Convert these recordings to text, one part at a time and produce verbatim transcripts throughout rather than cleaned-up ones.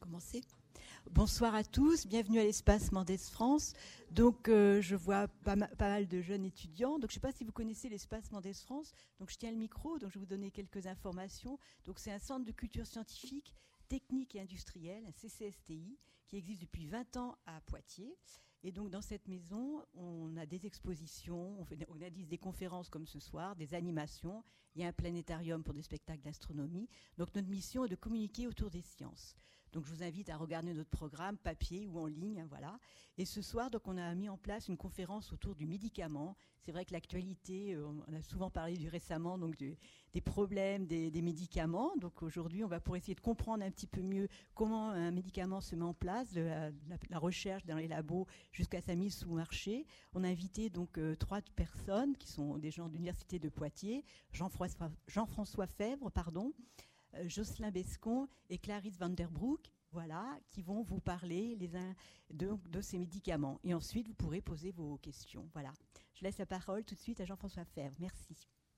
Commencer. Bonsoir à tous, bienvenue à l'espace Mendès France. Donc euh, je vois pas, ma- pas mal de jeunes étudiants. Donc je ne sais pas si vous connaissez l'espace Mendès France. Donc je tiens le micro, donc je vais vous donner quelques informations. Donc c'est un centre de culture scientifique, technique et industrielle, un C C S T I, qui existe depuis vingt ans à Poitiers. Et donc dans cette maison, on a des expositions, on, fait, on organise des conférences comme ce soir, des animations. Il y a un planétarium pour des spectacles d'astronomie. Donc notre mission est de communiquer autour des sciences. Donc je vous invite à regarder notre programme papier ou en ligne, hein, voilà. Et ce soir, donc on a mis en place une conférence autour du médicament. C'est vrai que l'actualité, euh, on a souvent parlé du récemment, donc du, des problèmes des, des médicaments. Donc aujourd'hui, on va pour essayer de comprendre un petit peu mieux comment un médicament se met en place, de la, la, la recherche dans les labos jusqu'à sa mise sous marché. On a invité donc euh, trois personnes qui sont des gens de l'université de Poitiers, Jean-François, Jean-François Fèvre, pardon. Euh, Jocelyn Bescon et Clarisse Van Der Broek, voilà, qui vont vous parler les uns de, de ces médicaments. Et ensuite, vous pourrez poser vos questions. Voilà. Je laisse la parole tout de suite à Jean-François Fèvre. Merci.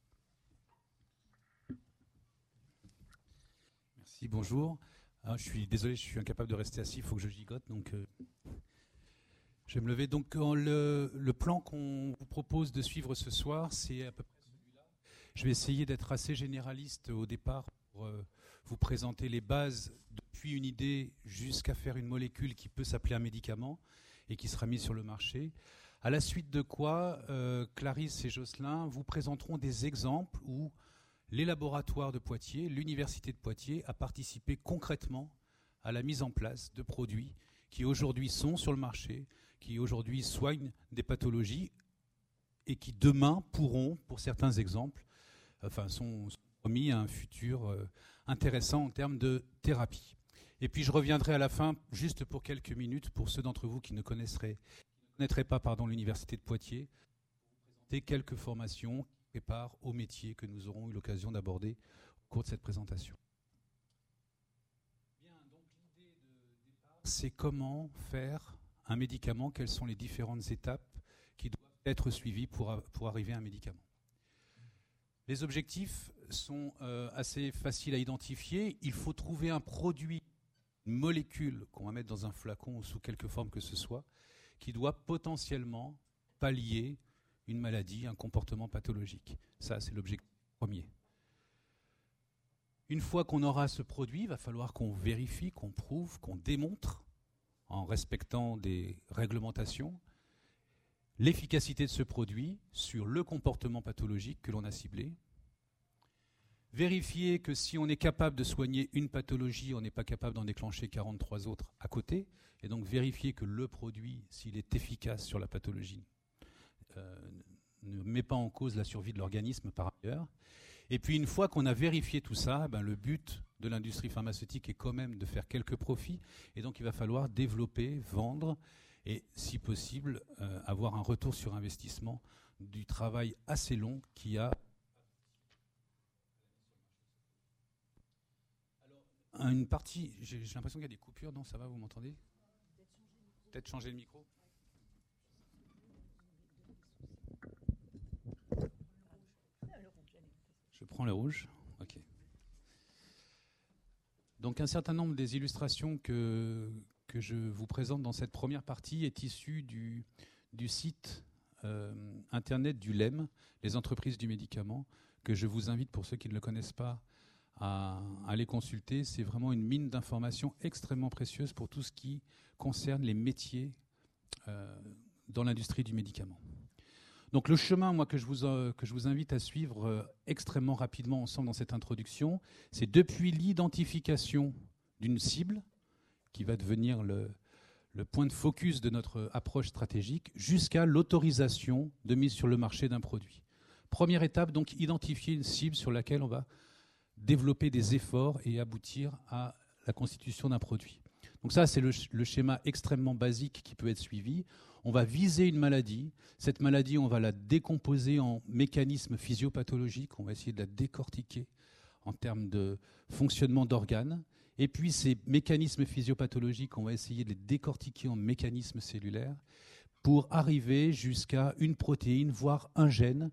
Merci, bonjour. Ah, je suis désolé, je suis incapable de rester assis, il faut que je gigote, donc euh, je vais me lever. Donc le, le plan qu'on vous propose de suivre ce soir, c'est à peu près celui-là. Je vais essayer d'être assez généraliste au départ pour euh, vous présenter les bases depuis une idée jusqu'à faire une molécule qui peut s'appeler un médicament et qui sera mise sur le marché. À la suite de quoi, euh, Clarisse et Jocelyn vous présenteront des exemples où les laboratoires de Poitiers, l'université de Poitiers a participé concrètement à la mise en place de produits qui aujourd'hui sont sur le marché, qui aujourd'hui soignent des pathologies et qui demain pourront, pour certains exemples, enfin sont promis à un futur euh, intéressant en termes de thérapie. Et puis je reviendrai à la fin, juste pour quelques minutes, pour ceux d'entre vous qui ne connaisseraient, qui ne connaîtraient pas pardon, l'université de Poitiers, pour vous présenter quelques formations qui préparent au métier que nous aurons eu l'occasion d'aborder au cours de cette présentation. Bien, donc l'idée de départ, c'est comment faire un médicament, quelles sont les différentes étapes qui doivent être suivies pour, a, pour arriver à un médicament. Les objectifs sont euh, assez faciles à identifier. Il faut trouver un produit, une molécule qu'on va mettre dans un flacon ou sous quelque forme que ce soit, qui doit potentiellement pallier une maladie, un comportement pathologique. Ça, c'est l'objectif premier. Une fois qu'on aura ce produit, il va falloir qu'on vérifie, qu'on prouve, qu'on démontre, en respectant des réglementations, l'efficacité de ce produit sur le comportement pathologique que l'on a ciblé. Vérifier que si on est capable de soigner une pathologie, on n'est pas capable d'en déclencher quarante-trois autres à côté. Et donc vérifier que le produit, s'il est efficace sur la pathologie, euh, ne met pas en cause la survie de l'organisme par ailleurs. Et puis une fois qu'on a vérifié tout ça, ben, le but de l'industrie pharmaceutique est quand même de faire quelques profits. Et donc il va falloir développer, vendre et si possible euh, avoir un retour sur investissement du travail assez long qui a. Alors, une partie, j'ai, j'ai l'impression qu'il y a des coupures, non, ça va, vous m'entendez ? Peut-être changer le micro ? Je prends le rouge, ok. Donc un certain nombre des illustrations que, que je vous présente dans cette première partie est issue du, du site euh, internet du L E M, les entreprises du médicament, que je vous invite, pour ceux qui ne le connaissent pas, à aller consulter. C'est vraiment une mine d'informations extrêmement précieuse pour tout ce qui concerne les métiers euh, dans l'industrie du médicament. Donc le chemin, moi, que je vous, euh, que je vous invite à suivre euh, extrêmement rapidement ensemble dans cette introduction, c'est depuis l'identification d'une cible, qui va devenir le, le point de focus de notre approche stratégique, jusqu'à l'autorisation de mise sur le marché d'un produit. Première étape, donc, identifier une cible sur laquelle on va développer des efforts et aboutir à la constitution d'un produit. Donc ça, c'est le, le schéma extrêmement basique qui peut être suivi. On va viser une maladie. Cette maladie, on va la décomposer en mécanismes physiopathologiques. On va essayer de la décortiquer en termes de fonctionnement d'organes. Et puis, ces mécanismes physiopathologiques, on va essayer de les décortiquer en mécanismes cellulaires pour arriver jusqu'à une protéine, voire un gène.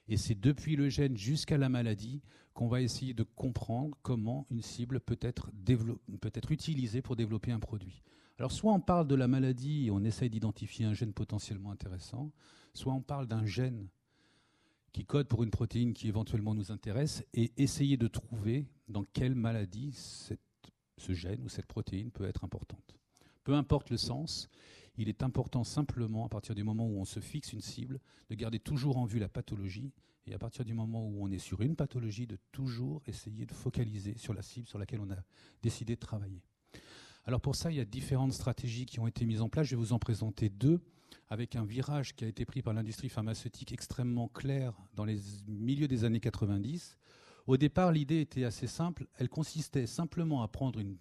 Et c'est depuis le gène jusqu'à la maladie qu'on va essayer de comprendre comment une cible peut être, dévelop- peut être utilisée pour développer un produit. Alors soit on parle de la maladie et on essaye d'identifier un gène potentiellement intéressant, soit on parle d'un gène qui code pour une protéine qui éventuellement nous intéresse et essayer de trouver dans quelle maladie cette, ce gène ou cette protéine peut être importante. Peu importe le sens, il est important simplement, à partir du moment où on se fixe une cible, de garder toujours en vue la pathologie et à partir du moment où on est sur une pathologie, de toujours essayer de focaliser sur la cible sur laquelle on a décidé de travailler. Alors pour ça, il y a différentes stratégies qui ont été mises en place. Je vais vous en présenter deux, avec un virage qui a été pris par l'industrie pharmaceutique extrêmement clair dans les milieux des années quatre-vingt-dix. Au départ, l'idée était assez simple. Elle consistait simplement à prendre une,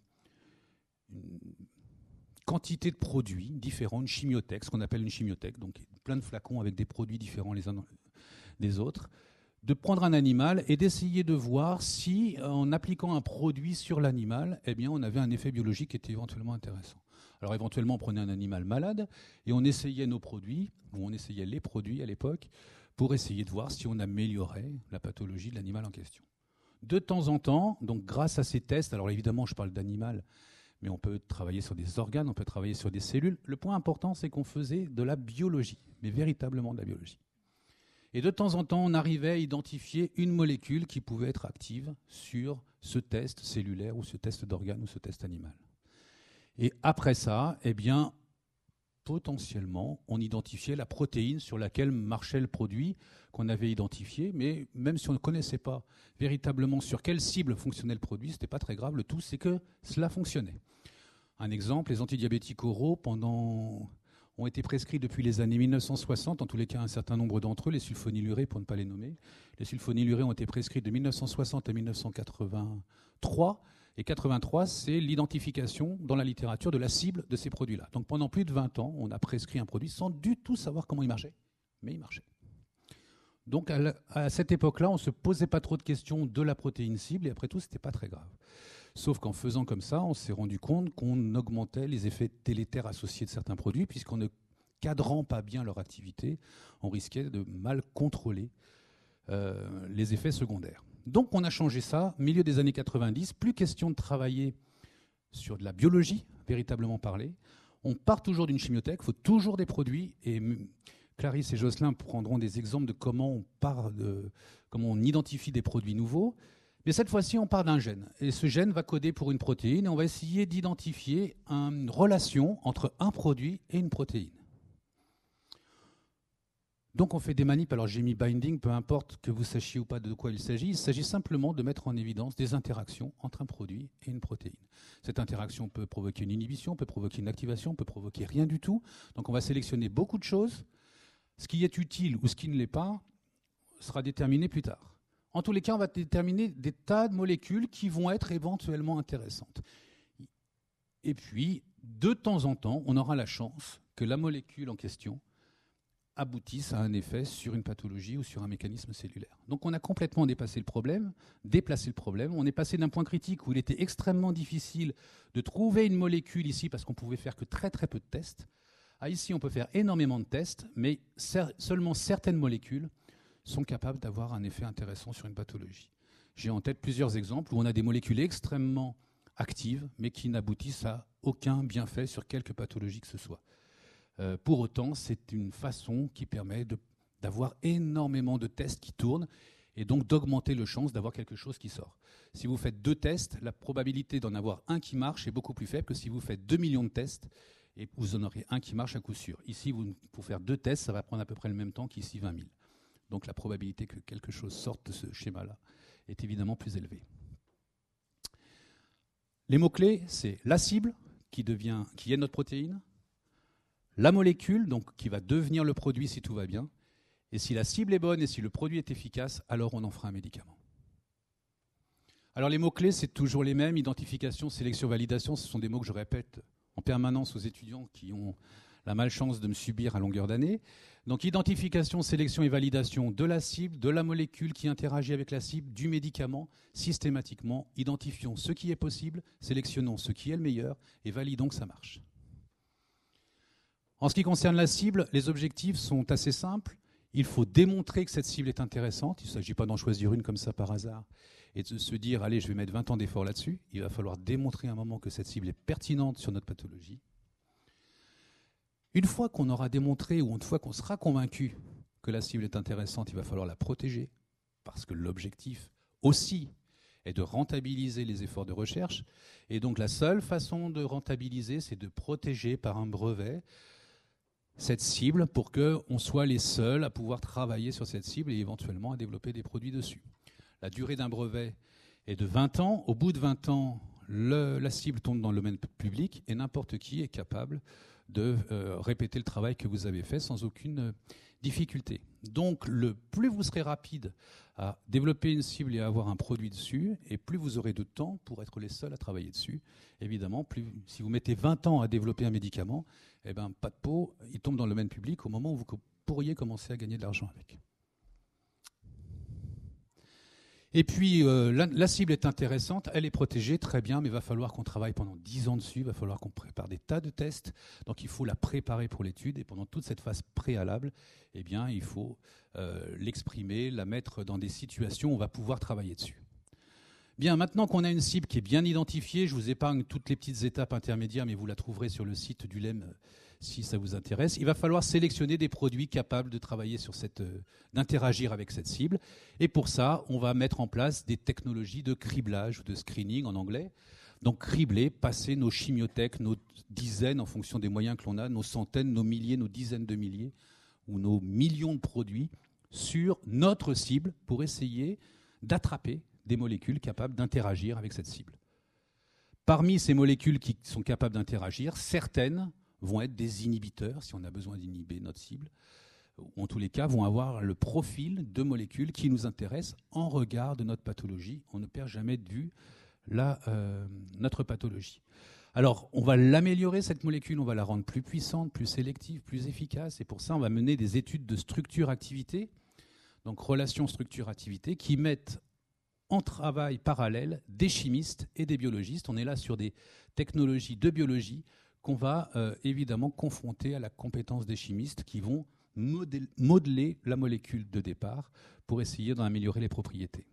une quantité de produits différents, une chimiothèque, ce qu'on appelle une chimiothèque, donc plein de flacons avec des produits différents les uns des autres, de prendre un animal et d'essayer de voir si, en appliquant un produit sur l'animal, eh bien, on avait un effet biologique qui était éventuellement intéressant. Alors éventuellement, on prenait un animal malade et on essayait nos produits, ou on essayait les produits à l'époque, pour essayer de voir si on améliorait la pathologie de l'animal en question. De temps en temps, donc grâce à ces tests, alors évidemment je parle d'animal, mais on peut travailler sur des organes, on peut travailler sur des cellules. Le point important, c'est qu'on faisait de la biologie, mais véritablement de la biologie. Et de temps en temps, on arrivait à identifier une molécule qui pouvait être active sur ce test cellulaire ou ce test d'organe ou ce test animal. Et après ça, eh bien, potentiellement, on identifiait la protéine sur laquelle marchait le produit qu'on avait identifié, mais même si on ne connaissait pas véritablement sur quelle cible fonctionnait le produit, ce n'était pas très grave. Le tout, c'est que cela fonctionnait. Un exemple, les antidiabétiques oraux, pendant... ont été prescrits depuis les années mille neuf cent soixante, en tous les cas un certain nombre d'entre eux, les sulfonylurées pour ne pas les nommer. Les sulfonylurées ont été prescrits de mille neuf cent soixante à mille neuf cent quatre-vingt-trois, et quatre-vingt-trois, c'est l'identification dans la littérature de la cible de ces produits-là. Donc pendant plus de vingt ans, on a prescrit un produit sans du tout savoir comment il marchait, mais il marchait. Donc à, la, à cette époque-là, on ne se posait pas trop de questions de la protéine cible, et après tout, ce n'était pas très grave. Sauf qu'en faisant comme ça, on s'est rendu compte qu'on augmentait les effets délétères associés de certains produits, puisqu'en ne cadrant pas bien leur activité, on risquait de mal contrôler euh, les effets secondaires. Donc on a changé ça, milieu des années quatre-vingt-dix, plus question de travailler sur de la biologie, véritablement parlé. On part toujours d'une chimiothèque, il faut toujours des produits, et Clarisse et Jocelyn prendront des exemples de comment on part de, comment on identifie des produits nouveaux. Mais cette fois-ci, on part d'un gène. Et ce gène va coder pour une protéine et on va essayer d'identifier une relation entre un produit et une protéine. Donc on fait des manips, alors j'ai mis binding, peu importe que vous sachiez ou pas de quoi il s'agit, il s'agit simplement de mettre en évidence des interactions entre un produit et une protéine. Cette interaction peut provoquer une inhibition, peut provoquer une activation, peut provoquer rien du tout. Donc on va sélectionner beaucoup de choses. Ce qui est utile ou ce qui ne l'est pas sera déterminé plus tard. En tous les cas, on va déterminer des tas de molécules qui vont être éventuellement intéressantes. Et puis, de temps en temps, on aura la chance que la molécule en question aboutisse à un effet sur une pathologie ou sur un mécanisme cellulaire. Donc on a complètement dépassé le problème, déplacé le problème. On est passé d'un point critique où il était extrêmement difficile de trouver une molécule ici parce qu'on pouvait faire que très très peu de tests, à ici on peut faire énormément de tests, mais cer- seulement certaines molécules sont capables d'avoir un effet intéressant sur une pathologie. J'ai en tête plusieurs exemples où on a des molécules extrêmement actives, mais qui n'aboutissent à aucun bienfait sur quelque pathologie que ce soit. Euh, pour autant, c'est une façon qui permet de, d'avoir énormément de tests qui tournent et donc d'augmenter le chance d'avoir quelque chose qui sort. Si vous faites deux tests, la probabilité d'en avoir un qui marche est beaucoup plus faible que si vous faites deux millions de tests et vous en aurez un qui marche à coup sûr. Ici, vous, pour faire deux tests, ça va prendre à peu près le même temps qu'ici vingt mille. Donc la probabilité que quelque chose sorte de ce schéma-là est évidemment plus élevée. Les mots-clés, c'est la cible qui, devient, qui est notre protéine, la molécule, donc qui va devenir le produit si tout va bien, et si la cible est bonne et si le produit est efficace, alors on en fera un médicament. Alors les mots-clés, c'est toujours les mêmes, identification, sélection, validation, ce sont des mots que je répète en permanence aux étudiants qui ont la malchance de me subir à longueur d'année. Donc identification, sélection et validation de la cible, de la molécule qui interagit avec la cible, du médicament, systématiquement, identifions ce qui est possible, sélectionnons ce qui est le meilleur et validons que ça marche. En ce qui concerne la cible, les objectifs sont assez simples. Il faut démontrer que cette cible est intéressante. Il ne s'agit pas d'en choisir une comme ça par hasard et de se dire « allez, je vais mettre vingt ans d'effort là-dessus ». Il va falloir démontrer à un moment que cette cible est pertinente sur notre pathologie. Une fois qu'on aura démontré ou une fois qu'on sera convaincu que la cible est intéressante, il va falloir la protéger parce que l'objectif aussi est de rentabiliser les efforts de recherche. Et donc la seule façon de rentabiliser, c'est de protéger par un brevet cette cible pour qu'on soit les seuls à pouvoir travailler sur cette cible et éventuellement à développer des produits dessus. La durée d'un brevet est de vingt ans. Au bout de vingt ans, le, la cible tombe dans le domaine public et n'importe qui est capable de euh, répéter le travail que vous avez fait sans aucune euh, difficulté. Donc, le plus vous serez rapide à développer une cible et à avoir un produit dessus, et plus vous aurez de temps pour être les seuls à travailler dessus. Évidemment, plus, si vous mettez vingt ans à développer un médicament, eh ben, pas de peau, il tombe dans le domaine public au moment où vous pourriez commencer à gagner de l'argent avec. Et puis, euh, la, la cible est intéressante, elle est protégée, très bien, mais il va falloir qu'on travaille pendant dix ans dessus, il va falloir qu'on prépare des tas de tests, donc il faut la préparer pour l'étude, et pendant toute cette phase préalable, eh bien, il faut euh, l'exprimer, la mettre dans des situations où on va pouvoir travailler dessus. Bien, maintenant qu'on a une cible qui est bien identifiée, je vous épargne toutes les petites étapes intermédiaires, mais vous la trouverez sur le site du L E M si ça vous intéresse. Il va falloir sélectionner des produits capables de travailler sur cette, euh, d'interagir avec cette cible. Et pour ça, on va mettre en place des technologies de criblage ou de screening en anglais. Donc cribler, passer nos chimiothèques, nos dizaines en fonction des moyens que l'on a, nos centaines, nos milliers, nos dizaines de milliers ou nos millions de produits sur notre cible pour essayer d'attraper des molécules capables d'interagir avec cette cible. Parmi ces molécules qui sont capables d'interagir, certaines vont être des inhibiteurs, si on a besoin d'inhiber notre cible, ou en tous les cas vont avoir le profil de molécules qui nous intéressent en regard de notre pathologie. On ne perd jamais de vue la, euh, notre pathologie. Alors, on va l'améliorer, cette molécule, on va la rendre plus puissante, plus sélective, plus efficace, et pour ça, on va mener des études de structure-activité, donc relation structure-activité, qui mettent en travail parallèle des chimistes et des biologistes. On est là sur des technologies de biologie qu'on va euh, évidemment confronter à la compétence des chimistes qui vont modél- modeler la molécule de départ pour essayer d'en améliorer les propriétés.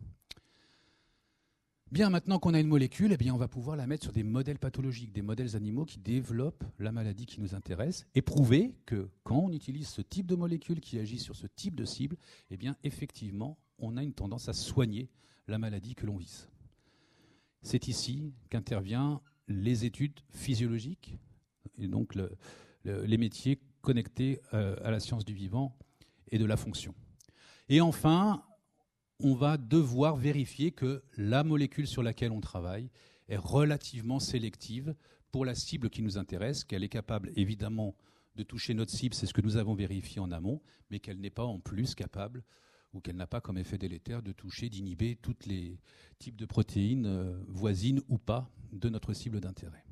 Bien, maintenant qu'on a une molécule, eh bien, on va pouvoir la mettre sur des modèles pathologiques, des modèles animaux qui développent la maladie qui nous intéresse et prouver que quand on utilise ce type de molécule qui agit sur ce type de cible, eh bien, effectivement, on a une tendance à soigner la maladie que l'on vise. C'est ici qu'interviennent les études physiologiques et donc le, le, les métiers connectés euh, à la science du vivant et de la fonction. Et enfin, on va devoir vérifier que la molécule sur laquelle on travaille est relativement sélective pour la cible qui nous intéresse, qu'elle est capable évidemment de toucher notre cible, c'est ce que nous avons vérifié en amont, mais qu'elle n'est pas en plus capable ou qu'elle n'a pas comme effet délétère de toucher, d'inhiber tous les types de protéines euh, voisines ou pas de notre cible d'intérêt.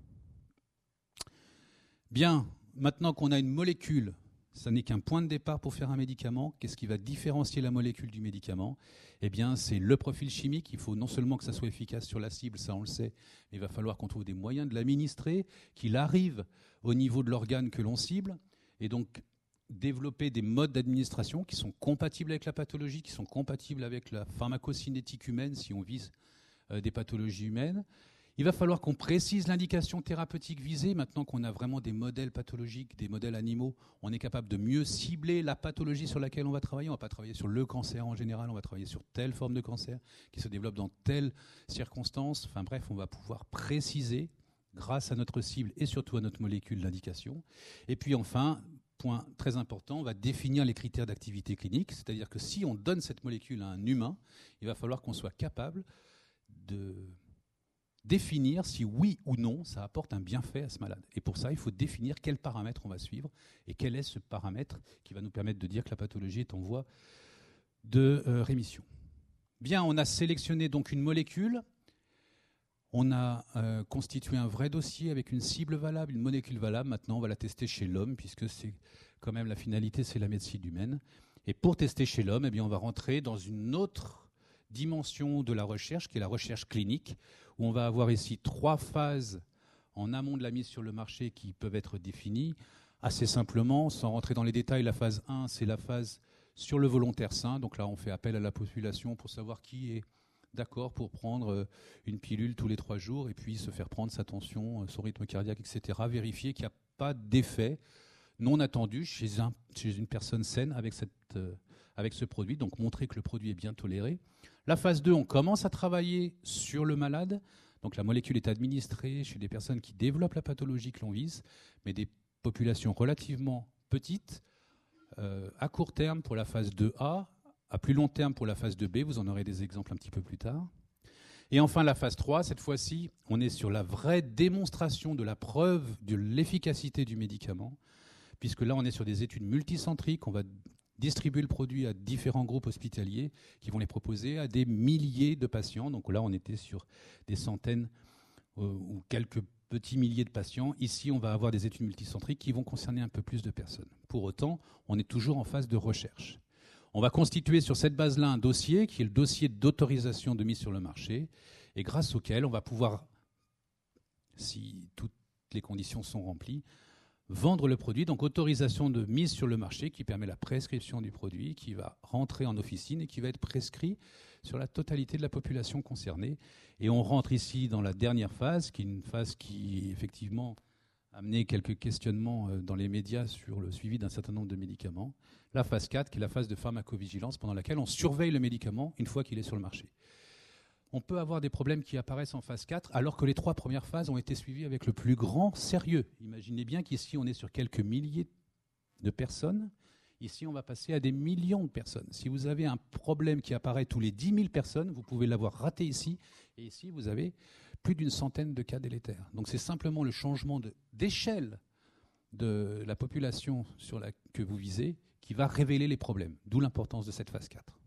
Bien, maintenant qu'on a une molécule, ça n'est qu'un point de départ pour faire un médicament. Qu'est-ce qui va différencier la molécule du médicament ? Eh bien, c'est le profil chimique. Il faut non seulement que ça soit efficace sur la cible, ça on le sait, mais il va falloir qu'on trouve des moyens de l'administrer, qu'il arrive au niveau de l'organe que l'on cible, et donc développer des modes d'administration qui sont compatibles avec la pathologie, qui sont compatibles avec la pharmacocinétique humaine si on vise euh, des pathologies humaines. Il va falloir qu'on précise l'indication thérapeutique visée. Maintenant qu'on a vraiment des modèles pathologiques, des modèles animaux, on est capable de mieux cibler la pathologie sur laquelle on va travailler. On ne va pas travailler sur le cancer en général, on va travailler sur telle forme de cancer qui se développe dans telle circonstance. Enfin bref, on va pouvoir préciser grâce à notre cible et surtout à notre molécule l'indication. Et puis enfin, point très important, on va définir les critères d'activité clinique, c'est-à-dire que si on donne cette molécule à un humain, il va falloir qu'on soit capable de définir si oui ou non ça apporte un bienfait à ce malade. Et pour ça, il faut définir quels paramètres on va suivre et quel est ce paramètre qui va nous permettre de dire que la pathologie est en voie de euh, rémission. Bien, on a sélectionné donc une molécule. On a euh, constitué un vrai dossier avec une cible valable, une molécule valable. Maintenant, on va la tester chez l'homme, puisque c'est quand même la finalité, c'est la médecine humaine. Et pour tester chez l'homme, eh bien, on va rentrer dans une autre dimension de la recherche, qui est la recherche clinique, où on va avoir ici trois phases en amont de la mise sur le marché qui peuvent être définies. Assez simplement, sans rentrer dans les détails, la phase un, c'est la phase sur le volontaire sain. Donc là, on fait appel à la population pour savoir qui est d'accord pour prendre une pilule tous les trois jours et puis se faire prendre sa tension, son rythme cardiaque, et cetera. Vérifier qu'il n'y a pas d'effet non attendu chez, un, chez une personne saine avec, cette, euh, avec ce produit. Donc montrer que le produit est bien toléré. La phase deux, on commence à travailler sur le malade. Donc la molécule est administrée chez des personnes qui développent la pathologie que l'on vise, mais des populations relativement petites, euh, à court terme pour la phase deux A, à plus long terme pour la phase deux B, vous en aurez des exemples un petit peu plus tard. Et enfin la phase trois, cette fois-ci, on est sur la vraie démonstration de la preuve de l'efficacité du médicament, puisque là on est sur des études multicentriques, on va distribuer le produit à différents groupes hospitaliers qui vont les proposer à des milliers de patients. Donc là on était sur des centaines euh, ou quelques petits milliers de patients. Ici on va avoir des études multicentriques qui vont concerner un peu plus de personnes. Pour autant, on est toujours en phase de recherche. On va constituer sur cette base-là un dossier qui est le dossier d'autorisation de mise sur le marché et grâce auquel on va pouvoir, si toutes les conditions sont remplies, vendre le produit. Donc autorisation de mise sur le marché qui permet la prescription du produit, qui va rentrer en officine et qui va être prescrit sur la totalité de la population concernée. Et on rentre ici dans la dernière phase, qui est une phase qui effectivement a amené quelques questionnements dans les médias sur le suivi d'un certain nombre de médicaments. La phase quatre, qui est la phase de pharmacovigilance, pendant laquelle on surveille le médicament une fois qu'il est sur le marché. On peut avoir des problèmes qui apparaissent en phase quatre, alors que les trois premières phases ont été suivies avec le plus grand sérieux. Imaginez bien qu'ici, on est sur quelques milliers de personnes. Ici, on va passer à des millions de personnes. Si vous avez un problème qui apparaît tous les dix mille personnes, vous pouvez l'avoir raté ici. Et ici, vous avez plus d'une centaine de cas délétères. Donc c'est simplement le changement de, d'échelle de la population sur la, que vous visez qui va révéler les problèmes, d'où l'importance de cette phase quatre.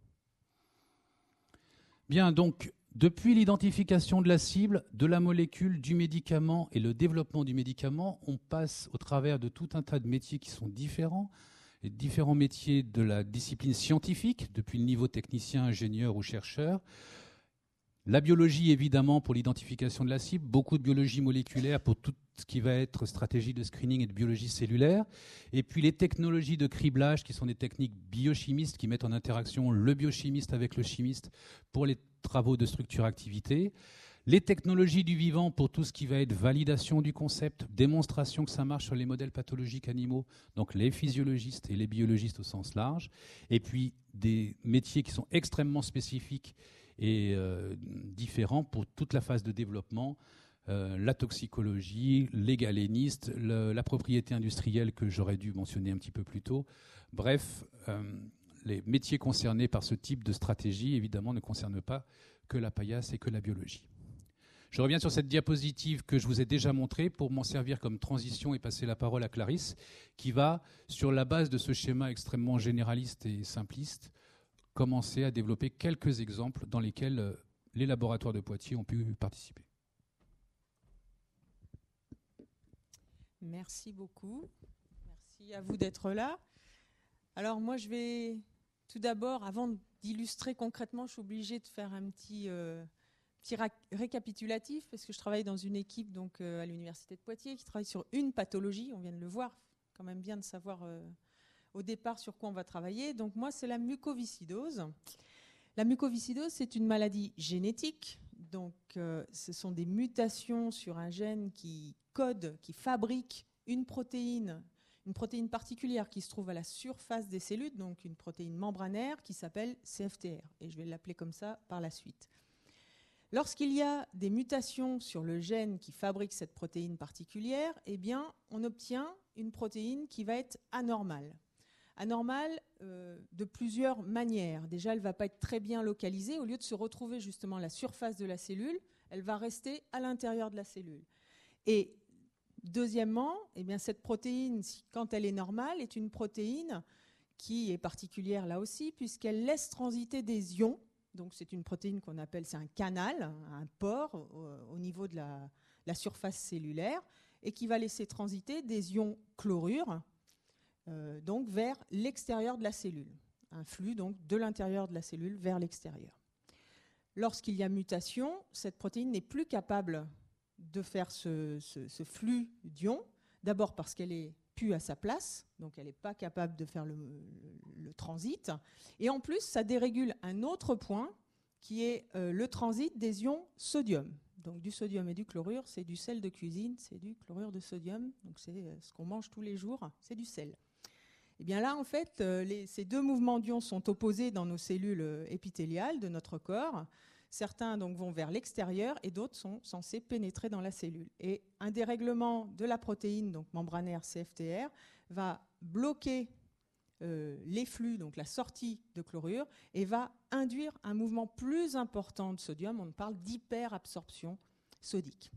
Bien, donc, depuis l'identification de la cible, de la molécule, du médicament et le développement du médicament, on passe au travers de tout un tas de métiers qui sont différents, et différents métiers de la discipline scientifique, depuis le niveau technicien, ingénieur ou chercheur. La biologie, évidemment, pour l'identification de la cible, beaucoup de biologie moléculaire pour tout ce qui va être stratégie de screening et de biologie cellulaire, et puis les technologies de criblage, qui sont des techniques biochimistes qui mettent en interaction le biochimiste avec le chimiste pour les travaux de structure-activité, les technologies du vivant pour tout ce qui va être validation du concept, démonstration que ça marche sur les modèles pathologiques animaux, donc les physiologistes et les biologistes au sens large, et puis des métiers qui sont extrêmement spécifiques et euh, différents pour toute la phase de développement, euh, la toxicologie, les galénistes, le, la propriété industrielle que j'aurais dû mentionner un petit peu plus tôt. Bref, euh, les métiers concernés par ce type de stratégie, évidemment, ne concernent pas que la paillasse et que la biologie. Je reviens sur cette diapositive que je vous ai déjà montrée pour m'en servir comme transition et passer la parole à Clarisse, qui va, sur la base de ce schéma extrêmement généraliste et simpliste, commencer à développer quelques exemples dans lesquels les laboratoires de Poitiers ont pu participer. Merci beaucoup. Merci à vous d'être là. Alors moi, je vais tout d'abord, avant d'illustrer concrètement, je suis obligée de faire un petit, euh, petit ra- récapitulatif parce que je travaille dans une équipe donc, euh, à l'Université de Poitiers qui travaille sur une pathologie. On vient de le voir, quand même bien de savoir euh, au départ sur quoi on va travailler. Donc moi, c'est la mucoviscidose. La mucoviscidose, c'est une maladie génétique. Donc euh, ce sont des mutations sur un gène qui code, qui fabrique une protéine, une protéine particulière qui se trouve à la surface des cellules, donc une protéine membranaire qui s'appelle C F T R. Et je vais l'appeler comme ça par la suite. Lorsqu'il y a des mutations sur le gène qui fabrique cette protéine particulière, eh bien, on obtient une protéine qui va être anormale. Anormale euh, de plusieurs manières. Déjà, elle ne va pas être très bien localisée. Au lieu de se retrouver justement à la surface de la cellule, elle va rester à l'intérieur de la cellule. Et deuxièmement, eh bien, cette protéine, quand elle est normale, est une protéine qui est particulière là aussi, puisqu'elle laisse transiter des ions. Donc c'est une protéine qu'on appelle, c'est un canal, un pore au, au niveau de la, la surface cellulaire, et qui va laisser transiter des ions chlorure, Euh, donc vers l'extérieur de la cellule. Un flux donc de l'intérieur de la cellule vers l'extérieur. Lorsqu'il y a mutation, cette protéine n'est plus capable de faire ce, ce, ce flux d'ions, d'abord parce qu'elle est plus à sa place, donc elle n'est pas capable de faire le, le, le transit. Et en plus, ça dérégule un autre point, qui est euh, le transit des ions sodium. Donc du sodium et du chlorure, c'est du sel de cuisine, c'est du chlorure de sodium, donc c'est euh, ce qu'on mange tous les jours, c'est du sel. Et bien là, en fait, euh, les, ces deux mouvements d'ions sont opposés dans nos cellules euh, épithéliales de notre corps. Certains donc vont vers l'extérieur et d'autres sont censés pénétrer dans la cellule. Et un dérèglement de la protéine, donc membranaire C F T R, va bloquer euh, les flux, donc la sortie de chlorure, et va induire un mouvement plus important de sodium. On parle d'hyperabsorption sodique.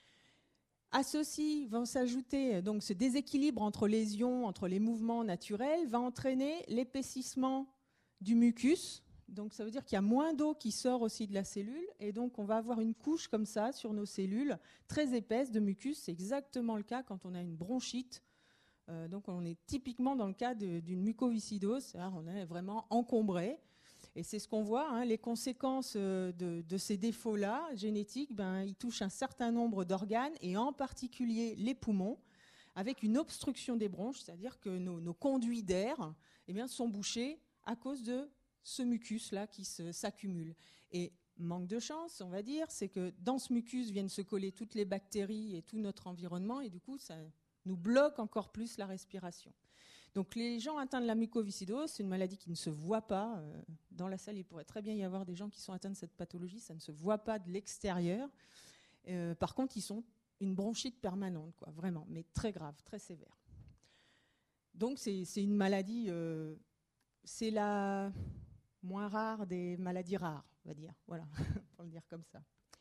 À ceci vont s'ajouter donc ce déséquilibre entre les ions, entre les mouvements naturels, va entraîner l'épaississement du mucus. Donc ça veut dire qu'il y a moins d'eau qui sort aussi de la cellule et donc on va avoir une couche comme ça sur nos cellules très épaisse de mucus. C'est exactement le cas quand on a une bronchite. Euh, donc on est typiquement dans le cas de, d'une mucoviscidose, c'est-à-dire on est vraiment encombré. Et c'est ce qu'on voit, hein, les conséquences de, de ces défauts-là génétiques, ben, ils touchent un certain nombre d'organes et en particulier les poumons, avec une obstruction des bronches, c'est-à-dire que nos, nos conduits d'air eh bien, sont bouchés à cause de ce mucus-là qui se, s'accumule. Et manque de chance, on va dire, c'est que dans ce mucus viennent se coller toutes les bactéries et tout notre environnement, et du coup, ça nous bloque encore plus la respiration. Donc les gens atteints de la mucoviscidose, c'est une maladie qui ne se voit pas. Euh, dans la salle, il pourrait très bien y avoir des gens qui sont atteints de cette pathologie, ça ne se voit pas de l'extérieur. Euh, par contre, ils sont une bronchite permanente, quoi, vraiment, mais très grave, très sévère. Donc c'est, c'est une maladie, euh, c'est la moins rare des maladies rares, on va dire, voilà, pour le dire comme ça.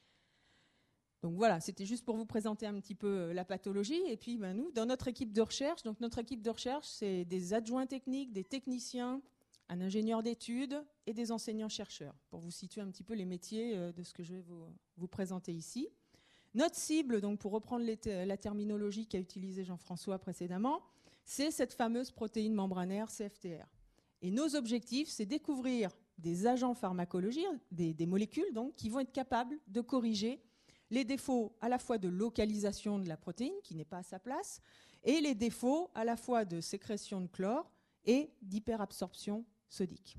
Donc voilà, c'était juste pour vous présenter un petit peu la pathologie. Et puis ben, nous, dans notre équipe de recherche, donc notre équipe de recherche, c'est des adjoints techniques, des techniciens, un ingénieur d'études et des enseignants-chercheurs, pour vous situer un petit peu les métiers de ce que je vais vous, vous présenter ici. Notre cible, donc pour reprendre les te- la terminologie qu'a utilisée Jean-François précédemment, c'est cette fameuse protéine membranaire C F T R. Et nos objectifs, c'est découvrir des agents pharmacologiques, des, des molécules donc, qui vont être capables de corriger les défauts à la fois de localisation de la protéine, qui n'est pas à sa place, et les défauts à la fois de sécrétion de chlore et d'hyperabsorption sodique.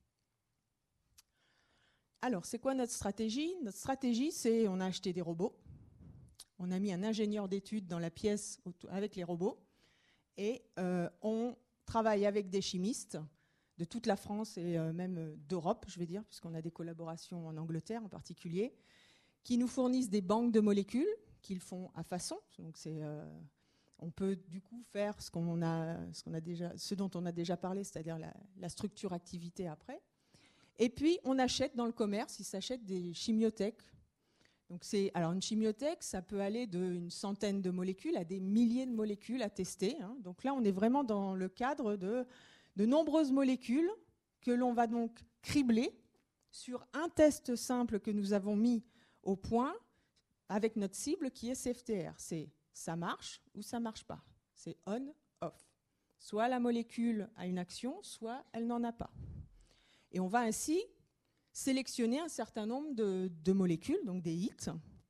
Alors, c'est quoi notre stratégie ? Notre stratégie, c'est on a acheté des robots, on a mis un ingénieur d'études dans la pièce avec les robots, et euh, on travaille avec des chimistes de toute la France et euh, même d'Europe, je vais dire, puisqu'on a des collaborations en Angleterre en particulier, qui nous fournissent des banques de molécules qu'ils font à façon. Donc c'est, euh, on peut du coup faire ce, qu'on a, ce, qu'on a déjà, ce dont on a déjà parlé, c'est-à-dire la, la structure-activité après. Et puis on achète dans le commerce, ils s'achètent des chimiothèques. Donc c'est, alors une chimiothèque, ça peut aller d'une centaine de molécules à des milliers de molécules à tester. Hein. Donc là, on est vraiment dans le cadre de, de nombreuses molécules que l'on va donc cribler sur un test simple que nous avons mis au point avec notre cible qui est C F T R. C'est ça marche ou ça marche pas. C'est on-off. Soit la molécule a une action, soit elle n'en a pas. Et on va ainsi sélectionner un certain nombre de, de molécules, donc des hits.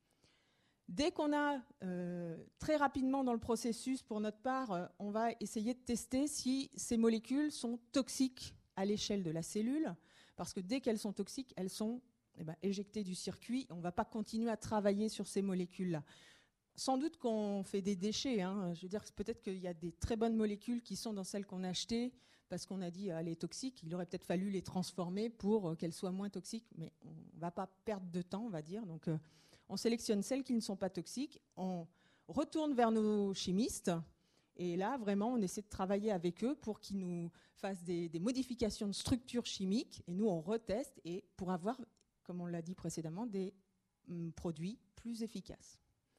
Dès qu'on a euh, très rapidement dans le processus, pour notre part, euh, on va essayer de tester si ces molécules sont toxiques à l'échelle de la cellule, parce que dès qu'elles sont toxiques, elles sont eh ben, éjectées du circuit. On ne va pas continuer à travailler sur ces molécules-là. Sans doute qu'on fait des déchets. Hein. Je veux dire, peut-être qu'il y a des très bonnes molécules qui sont dans celles qu'on a achetées parce qu'on a dit qu'elle est toxique. Il aurait peut-être fallu les transformer pour qu'elles soient moins toxiques, mais on ne va pas perdre de temps, on va dire. Donc, euh, on sélectionne celles qui ne sont pas toxiques. On retourne vers nos chimistes. Et là, vraiment, on essaie de travailler avec eux pour qu'ils nous fassent des, des modifications de structure chimique. Et nous, on reteste et pour avoir, comme on l'a dit précédemment, des hum, produits plus efficaces.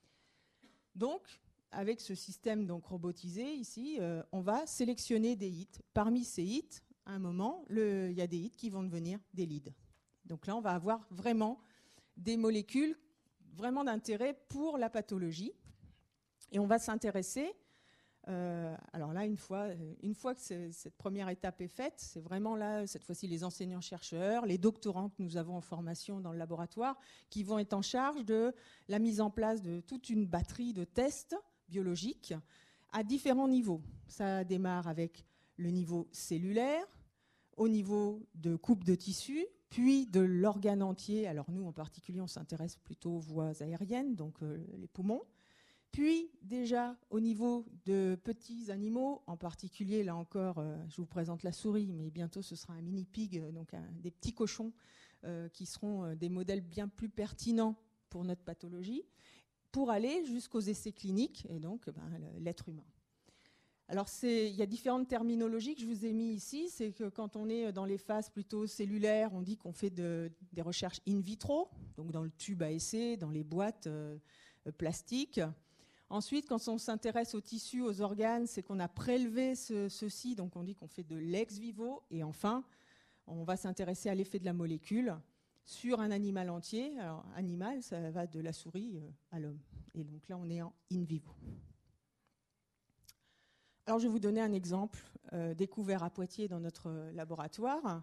Donc, avec ce système donc robotisé ici, euh, on va sélectionner des hits. Parmi ces hits, à un moment, il y a des hits qui vont devenir des leads. Donc là, on va avoir vraiment des molécules vraiment d'intérêt pour la pathologie. Et on va s'intéresser, euh, alors là, une fois, une fois que cette première étape est faite, c'est vraiment là, cette fois-ci, les enseignants-chercheurs, les doctorants que nous avons en formation dans le laboratoire, qui vont être en charge de la mise en place de toute une batterie de tests biologiques à différents niveaux. Ça démarre avec le niveau cellulaire, au niveau de coupe de tissu, puis de l'organe entier. Alors nous, en particulier, on s'intéresse plutôt aux voies aériennes, donc euh, les poumons. Puis déjà au niveau de petits animaux, en particulier, là encore, euh, je vous présente la souris, mais bientôt ce sera un mini-pig, donc un, des petits cochons euh, qui seront euh, des modèles bien plus pertinents pour notre pathologie, pour aller jusqu'aux essais cliniques, et donc ben, l'être humain. Alors, il y a différentes terminologies que je vous ai mis ici. C'est que quand on est dans les phases plutôt cellulaires, on dit qu'on fait de, des recherches in vitro, donc dans le tube à essai, dans les boîtes euh, plastiques. Ensuite, quand on s'intéresse aux tissus, aux organes, c'est qu'on a prélevé ce, ceci, donc on dit qu'on fait de l'ex vivo. Et enfin, on va s'intéresser à l'effet de la molécule sur un animal entier. Alors, animal, ça va de la souris à l'homme. Et donc là, on est en in vivo. Alors, je vais vous donner un exemple euh, découvert à Poitiers dans notre laboratoire.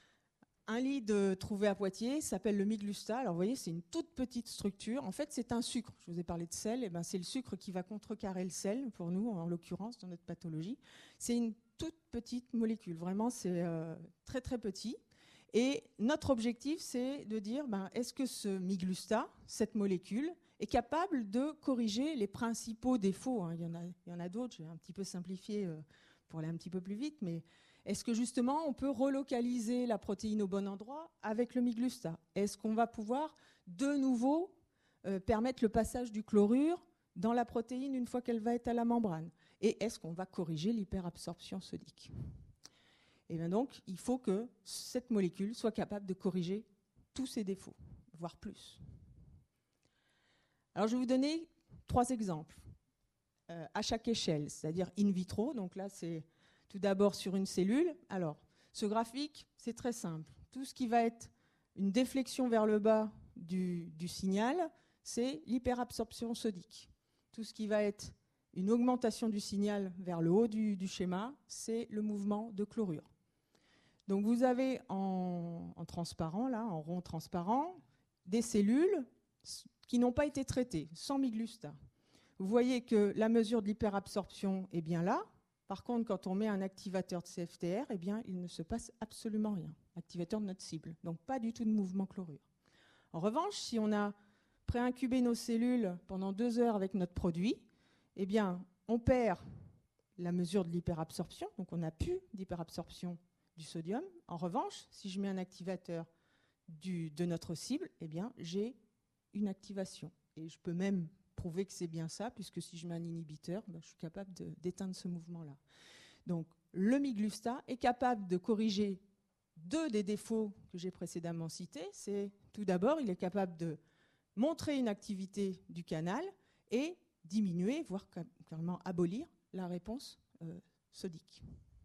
Un lead trouvé à Poitiers s'appelle le miglusta. Alors, vous voyez, c'est une toute petite structure. En fait, c'est un sucre. Je vous ai parlé de sel. Et ben, c'est le sucre qui va contrecarrer le sel, pour nous, en l'occurrence, dans notre pathologie. C'est une toute petite molécule. Vraiment, c'est euh, très, très petit. Et notre objectif, c'est de dire, ben, est-ce que ce miglusta, cette molécule, est capable de corriger les principaux défauts, hein. Il y en a, il y en a d'autres, j'ai un petit peu simplifié euh, pour aller un petit peu plus vite, mais est-ce que justement on peut relocaliser la protéine au bon endroit avec le miglusta? Est-ce qu'on va pouvoir de nouveau euh, permettre le passage du chlorure dans la protéine une fois qu'elle va être à la membrane? Et est-ce qu'on va corriger l'hyperabsorption sodique? Et bien donc, il faut que cette molécule soit capable de corriger tous ces défauts, voire plus. Alors, je vais vous donner trois exemples euh, à chaque échelle, c'est-à-dire in vitro. Donc là, c'est tout d'abord sur une cellule. Alors, ce graphique, c'est très simple. Tout ce qui va être une déflexion vers le bas du, du signal, c'est l'hyperabsorption sodique. Tout ce qui va être une augmentation du signal vers le haut du, du schéma, c'est le mouvement de chlorure. Donc, vous avez en, en transparent, là, en rond transparent, des cellules qui n'ont pas été traitées, sans miglusta. Vous voyez que la mesure de l'hyperabsorption est bien là. Par contre, quand on met un activateur de C F T R, eh bien, il ne se passe absolument rien. Activateur de notre cible. Donc, pas du tout de mouvement chlorure. En revanche, si on a pré-incubé nos cellules pendant deux heures avec notre produit, eh bien, on perd la mesure de l'hyperabsorption. Donc, on n'a plus d'hyperabsorption du sodium. En revanche, si je mets un activateur du, de notre cible, eh bien, j'ai une activation. Et je peux même prouver que c'est bien ça, puisque si je mets un inhibiteur, ben, je suis capable de, d'éteindre ce mouvement-là. Donc, le miglusta est capable de corriger deux des défauts que j'ai précédemment cités. C'est, tout d'abord, il est capable de montrer une activité du canal et diminuer, voire carrément abolir, la réponse euh, sodique.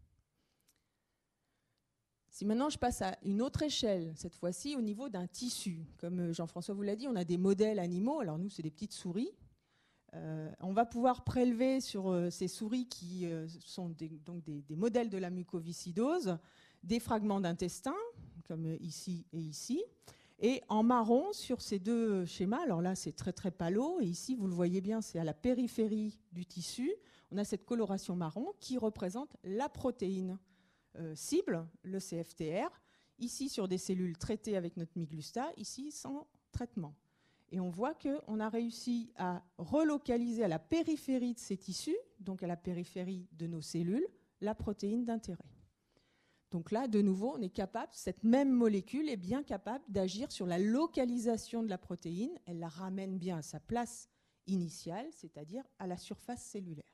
Si maintenant je passe à une autre échelle, cette fois-ci au niveau d'un tissu, comme Jean-François vous l'a dit, on a des modèles animaux, alors nous c'est des petites souris. Euh, on va pouvoir prélever sur euh, ces souris qui euh, sont des, donc des, des modèles de la mucoviscidose, des fragments d'intestin, comme ici et ici, et en marron sur ces deux schémas, alors là c'est très très palo, et ici vous le voyez bien, c'est à la périphérie du tissu, on a cette coloration marron qui représente la protéine Euh, cible, le C F T R, ici sur des cellules traitées avec notre miglusta, ici sans traitement. Et on voit qu'on a réussi à relocaliser à la périphérie de ces tissus, donc à la périphérie de nos cellules, la protéine d'intérêt. Donc là, de nouveau, on est capable, cette même molécule est bien capable d'agir sur la localisation de la protéine, elle la ramène bien à sa place initiale, c'est-à-dire à la surface cellulaire.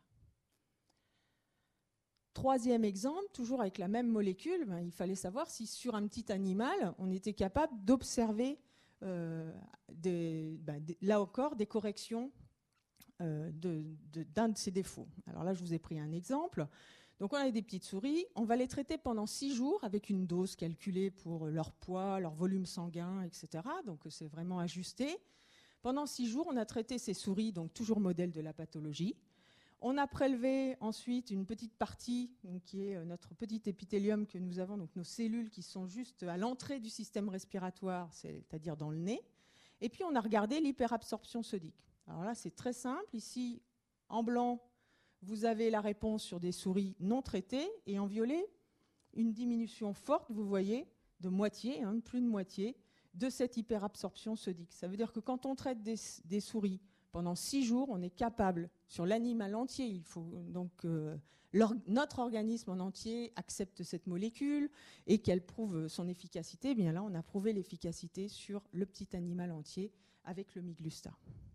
Troisième exemple, toujours avec la même molécule, ben, il fallait savoir si sur un petit animal, on était capable d'observer euh, des, ben, des, là encore des corrections euh, de, de, d'un de ces défauts. Alors là, je vous ai pris un exemple. Donc on a des petites souris, on va les traiter pendant six jours avec une dose calculée pour leur poids, leur volume sanguin, et cetera. Donc c'est vraiment ajusté. Pendant six jours, on a traité ces souris, donc toujours modèle de la pathologie. On a prélevé ensuite une petite partie, donc, qui est notre petit épithélium que nous avons, donc nos cellules qui sont juste à l'entrée du système respiratoire, c'est-à-dire dans le nez. Et puis on a regardé l'hyperabsorption sodique. Alors là, c'est très simple. Ici, en blanc, vous avez la réponse sur des souris non traitées, et en violet, une diminution forte, vous voyez, de moitié, hein, plus de moitié, de cette hyperabsorption sodique. Ça veut dire que quand on traite des, des souris pendant six jours, on est capable, sur l'animal entier, il faut donc euh, notre organisme en entier accepte cette molécule et qu'elle prouve son efficacité. Eh bien là, on a prouvé l'efficacité sur le petit animal entier avec le miglusta.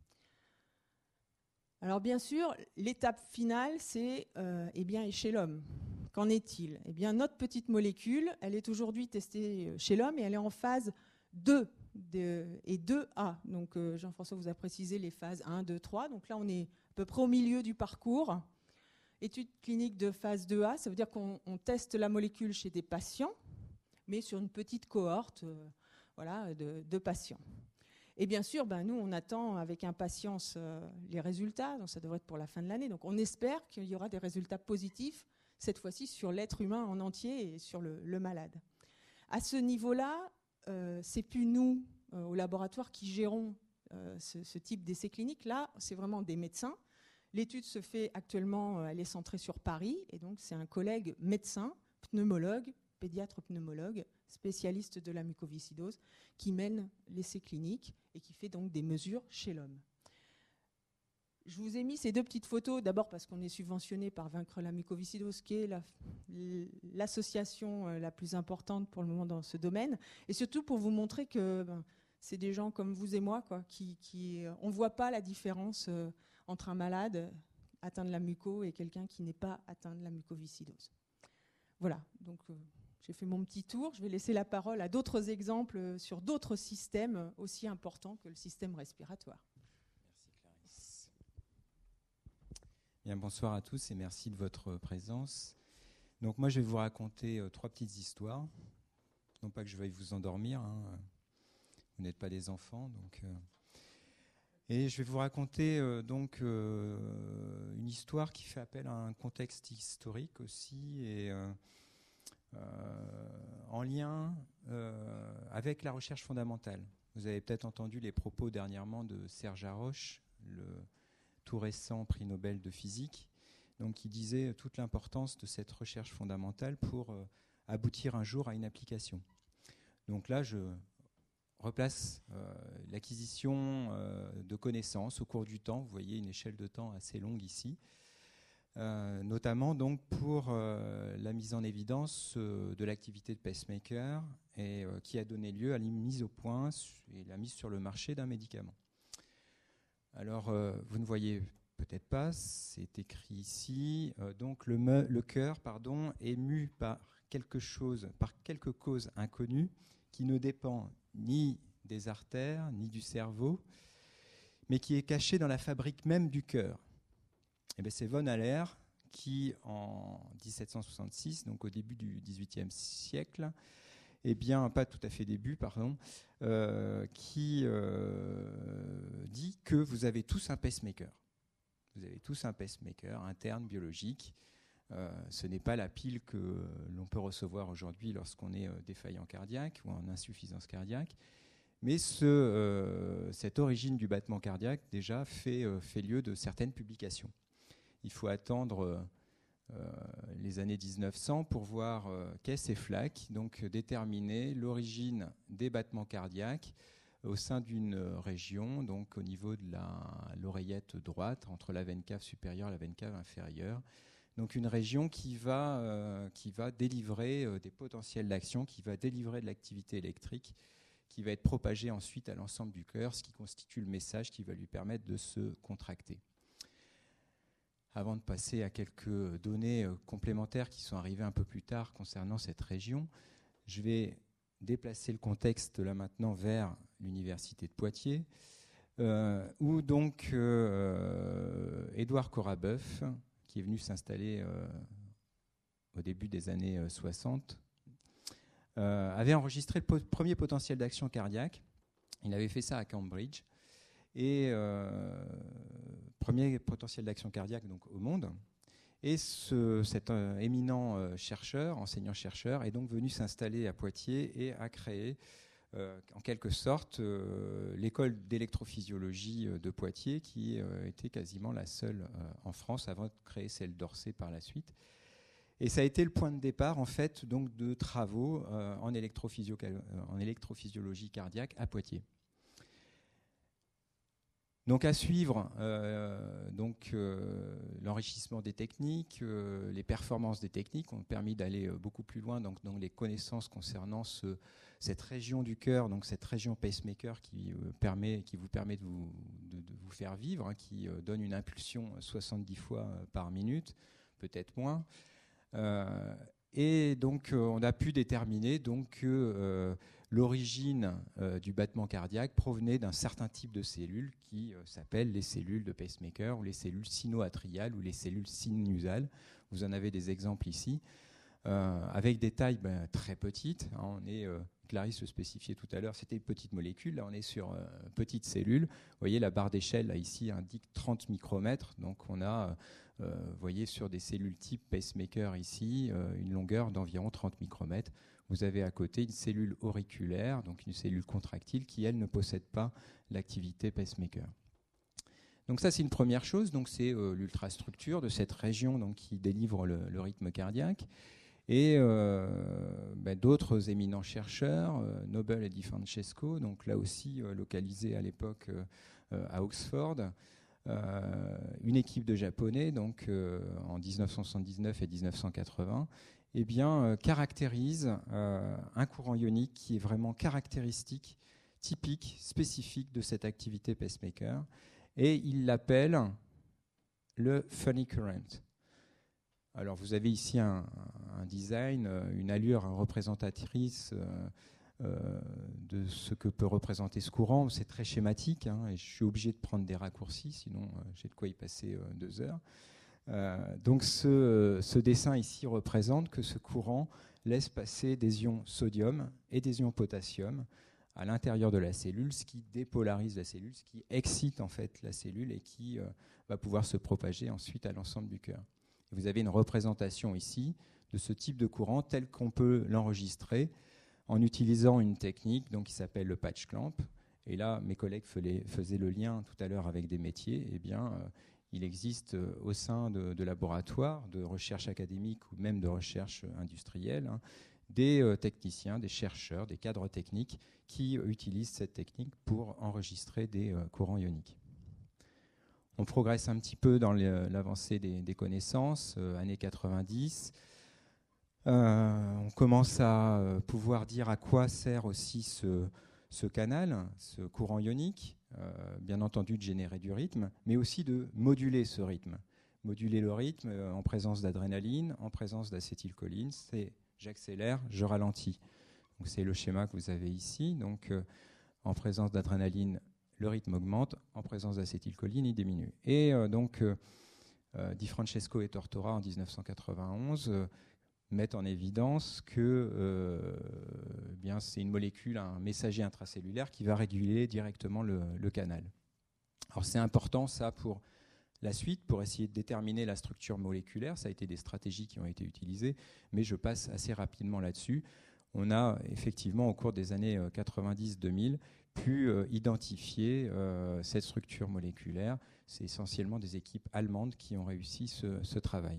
Alors bien sûr, l'étape finale, c'est euh, eh bien, et chez l'homme. Qu'en est-il ? Eh bien, notre petite molécule, elle est aujourd'hui testée chez l'homme et elle est en phase deux de, et deux A. Donc euh, Jean-François vous a précisé les phases un, deux, trois. Donc là, on est à peu près au milieu du parcours. Étude clinique de phase deux A, ça veut dire qu'on on teste la molécule chez des patients, mais sur une petite cohorte euh, voilà, de, de patients. Et bien sûr, ben, nous, on attend avec impatience euh, les résultats, donc ça devrait être pour la fin de l'année. Donc on espère qu'il y aura des résultats positifs, cette fois-ci sur l'être humain en entier et sur le, le malade. À ce niveau-là, euh, c'est plus nous, euh, au laboratoire, qui gérons euh, ce, ce type d'essai clinique. Là, c'est vraiment des médecins. L'étude se fait actuellement, euh, elle est centrée sur Paris, et donc c'est un collègue médecin, pneumologue, pédiatre pneumologue, spécialiste de la mucoviscidose, qui mène l'essai clinique et qui fait donc des mesures chez l'homme. Je vous ai mis ces deux petites photos, d'abord parce qu'on est subventionné par Vaincre la mucoviscidose, qui est la, l'association la plus importante pour le moment dans ce domaine, et surtout pour vous montrer que ben, c'est des gens comme vous et moi, quoi, qui, qui, on ne voit pas la différence euh, entre un malade atteint de la muco et quelqu'un qui n'est pas atteint de la mucoviscidose. Voilà, donc euh, j'ai fait mon petit tour. Je vais laisser la parole à d'autres exemples sur d'autres systèmes aussi importants que le système respiratoire. Merci Clarisse. Bien, bonsoir à tous et merci de votre présence. Donc moi je vais vous raconter euh, trois petites histoires. Non pas que je veuille vous endormir, hein. Vous n'êtes pas des enfants, donc... Euh Et je vais vous raconter euh, donc euh, une histoire qui fait appel à un contexte historique aussi et euh, euh, en lien euh, avec la recherche fondamentale. Vous avez peut-être entendu les propos dernièrement de Serge Haroche, le tout récent prix Nobel de physique, donc qui disait toute l'importance de cette recherche fondamentale pour euh, aboutir un jour à une application. Donc là, je replace euh, l'acquisition euh, de connaissances au cours du temps. Vous voyez une échelle de temps assez longue ici, euh, notamment donc pour euh, la mise en évidence euh, de l'activité de pacemaker et euh, qui a donné lieu à la mise au point et la mise sur le marché d'un médicament. Alors, euh, vous ne voyez peut-être pas, c'est écrit ici. Euh, donc, le, me, le cœur, pardon, est mu par quelque chose, par quelque cause inconnue qui ne dépend ni des artères, ni du cerveau, mais qui est caché dans la fabrique même du cœur. Et bien c'est von Haller qui, en dix-sept cent soixante-six, donc au début du dix-huitième siècle, eh bien, pas tout à fait début, pardon, euh, qui euh, dit que vous avez tous un pacemaker. Vous avez tous un pacemaker interne, biologique. Euh, ce n'est pas la pile que l'on peut recevoir aujourd'hui lorsqu'on est euh, défaillant cardiaque ou en insuffisance cardiaque. Mais ce, euh, cette origine du battement cardiaque déjà fait, euh, fait lieu de certaines publications. Il faut attendre euh, les années dix-neuf cents pour voir euh, Kess et Flack donc déterminer l'origine des battements cardiaques au sein d'une région, donc au niveau de la, l'oreillette droite, entre la veine cave supérieure et la veine cave inférieure. Donc une région qui va, euh, qui va délivrer euh, des potentiels d'action, qui va délivrer de l'activité électrique, qui va être propagée ensuite à l'ensemble du cœur, ce qui constitue le message qui va lui permettre de se contracter. Avant de passer à quelques données euh, complémentaires qui sont arrivées un peu plus tard concernant cette région, je vais déplacer le contexte là maintenant vers l'université de Poitiers, euh, où donc euh, Édouard Corabœuf, qui est venu s'installer euh, au début des années euh, soixante, euh, avait enregistré le po- premier potentiel d'action cardiaque. Il avait fait ça à Cambridge. Et euh, premier potentiel d'action cardiaque donc, au monde. Et ce, cet euh, éminent euh, chercheur, enseignant-chercheur, est donc venu s'installer à Poitiers et a créé euh, en quelque sorte euh, l'école d'électrophysiologie de Poitiers, qui euh, était quasiment la seule euh, en France avant de créer celle d'Orsay par la suite. Et ça a été le point de départ en fait donc de travaux euh, en, électrophysio- en électrophysiologie cardiaque à Poitiers. Donc à suivre euh, donc, euh, l'enrichissement des techniques, euh, les performances des techniques ont permis d'aller euh, beaucoup plus loin donc, dans les connaissances concernant ce, cette région du cœur, donc cette région pacemaker qui, euh, permet, qui vous permet de vous, de, de vous faire vivre, hein, qui euh, donne une impulsion soixante-dix fois par minute, peut-être moins. Euh, et donc euh, on a pu déterminer donc, que euh, l'origine euh, du battement cardiaque provenait d'un certain type de cellules qui euh, s'appellent les cellules de pacemaker ou les cellules sino-atriales ou les cellules sinusales. Vous en avez des exemples ici, euh, avec des tailles ben, très petites. Hein, on est, euh, Clarisse le spécifiait tout à l'heure, c'était une petite molécule. Là, on est sur euh, petites cellules. Vous voyez, la barre d'échelle là, ici indique trente micromètres. Donc, on a, euh, vous voyez, sur des cellules type pacemaker ici, euh, une longueur d'environ trente micromètres. Vous avez à côté une cellule auriculaire, donc une cellule contractile qui, elle, ne possède pas l'activité pacemaker. Donc ça, c'est une première chose. Donc c'est euh, l'ultrastructure de cette région donc, qui délivre le, le rythme cardiaque. Et euh, ben, d'autres éminents chercheurs, euh, Nobel et Di Francesco, donc là aussi euh, localisés à l'époque euh, à Oxford, euh, une équipe de Japonais, donc euh, en dix-neuf cent soixante-dix-neuf et dix-neuf cent quatre-vingts, eh bien, euh, caractérise euh, un courant ionique qui est vraiment caractéristique, typique, spécifique de cette activité pacemaker, et il l'appelle le funny current. Alors, vous avez ici un, un design, une allure représentatrice euh, euh, de ce que peut représenter ce courant. C'est très schématique, hein, et je suis obligé de prendre des raccourcis, sinon euh, j'ai de quoi y passer euh, deux heures. Euh, donc ce, ce dessin ici représente que ce courant laisse passer des ions sodium et des ions potassium à l'intérieur de la cellule, ce qui dépolarise la cellule, ce qui excite en fait la cellule et qui euh, va pouvoir se propager ensuite à l'ensemble du cœur. Et vous avez une représentation ici de ce type de courant tel qu'on peut l'enregistrer en utilisant une technique donc, qui s'appelle le patch clamp. Et là, mes collègues faisaient le lien tout à l'heure avec des métiers. Eh bien, euh, il existe euh, au sein de, de laboratoires de recherche académique ou même de recherche industrielle hein, des euh, techniciens, des chercheurs, des cadres techniques qui euh, utilisent cette technique pour enregistrer des euh, courants ioniques. On progresse un petit peu dans l'avancée des, des connaissances, euh, années quatre-vingt-dix. Euh, on commence à euh, pouvoir dire à quoi sert aussi ce, ce canal, ce courant ionique, euh, bien entendu de générer du rythme, mais aussi de moduler ce rythme. Moduler le rythme euh, en présence d'adrénaline, en présence d'acétylcholine, c'est j'accélère, je ralentis. Donc c'est le schéma que vous avez ici. Donc euh, en présence d'adrénaline, le rythme augmente, en présence d'acétylcholine, il diminue. Et euh, donc euh, euh, Di Francesco et Tortora en dix-neuf cent quatre-vingt-onze euh, mettent en évidence que euh, eh bien, c'est une molécule, un messager intracellulaire qui va réguler directement le, le canal. Alors c'est important ça pour la suite, pour essayer de déterminer la structure moléculaire. Ça a été des stratégies qui ont été utilisées, mais je passe assez rapidement là-dessus. On a effectivement au cours des années quatre-vingt-dix deux mille pu euh, identifier euh, cette structure moléculaire. C'est essentiellement des équipes allemandes qui ont réussi ce, ce travail.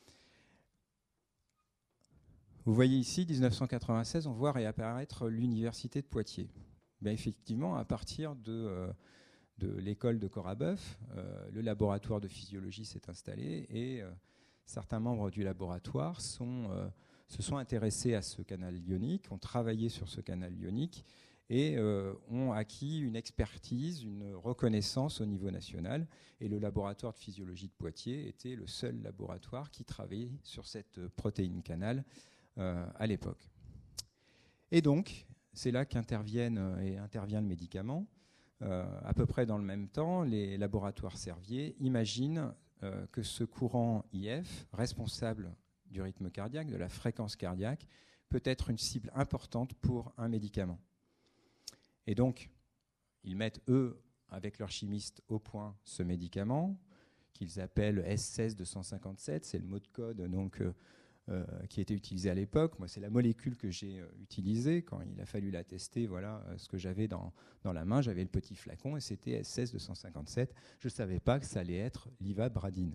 Vous voyez ici, dix-neuf cent quatre-vingt-seize, on voit réapparaître l'université de Poitiers. Ben effectivement, à partir de, euh, de l'école de Corabeuf, euh, le laboratoire de physiologie s'est installé et euh, certains membres du laboratoire sont, euh, se sont intéressés à ce canal ionique, ont travaillé sur ce canal ionique et euh, ont acquis une expertise, une reconnaissance au niveau national. Et le laboratoire de physiologie de Poitiers était le seul laboratoire qui travaillait sur cette protéine canal Euh, à l'époque. Et donc, c'est là qu'interviennent euh, et intervient le médicament. Euh, à peu près dans le même temps, les laboratoires Servier imaginent euh, que ce courant I F, responsable du rythme cardiaque, de la fréquence cardiaque, peut être une cible importante pour un médicament. Et donc, ils mettent, eux, avec leurs chimistes, au point ce médicament, qu'ils appellent S seize deux cent cinquante-sept, c'est le mot de code donc, euh, euh, qui était utilisée à l'époque. Moi, c'est la molécule que j'ai euh, utilisée. Quand il a fallu la tester, voilà euh, ce que j'avais dans, dans la main. J'avais le petit flacon et c'était S seize deux cent cinquante-sept. Je ne savais pas que ça allait être l'ivabradine.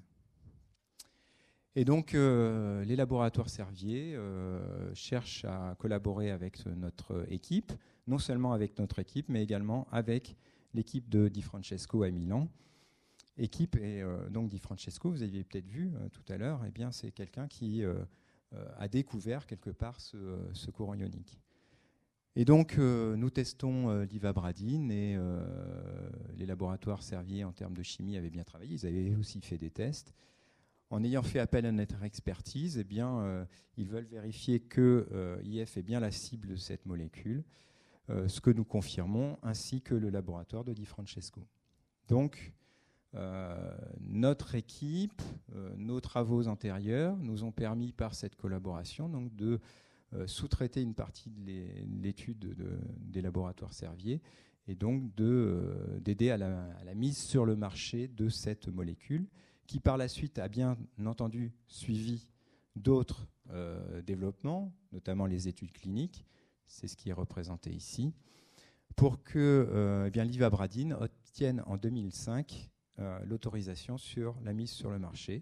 Et donc, euh, les laboratoires Servier euh, cherchent à collaborer avec notre équipe, non seulement avec notre équipe, mais également avec l'équipe de Di Francesco à Milan. Équipe, et euh, donc Di Francesco, vous aviez peut-être vu euh, tout à l'heure, eh bien, c'est quelqu'un qui euh, euh, a découvert quelque part ce, ce courant ionique. Et donc, euh, nous testons euh, l'ivabradine et euh, les laboratoires Servier en termes de chimie avaient bien travaillé. Ils avaient aussi fait des tests. En ayant fait appel à notre expertise, eh bien, euh, ils veulent vérifier que euh, I F est bien la cible de cette molécule, euh, ce que nous confirmons, ainsi que le laboratoire de Di Francesco. Donc, euh, notre équipe, euh, nos travaux antérieurs nous ont permis par cette collaboration donc, de euh, sous-traiter une partie de l'étude de, de, des laboratoires Servier et donc de, euh, d'aider à la, à la mise sur le marché de cette molécule, qui par la suite a bien entendu suivi d'autres euh, développements, notamment les études cliniques, c'est ce qui est représenté ici, pour que euh, eh bien, l'ivabradine obtienne en deux mille cinq euh, l'autorisation sur la mise sur le marché,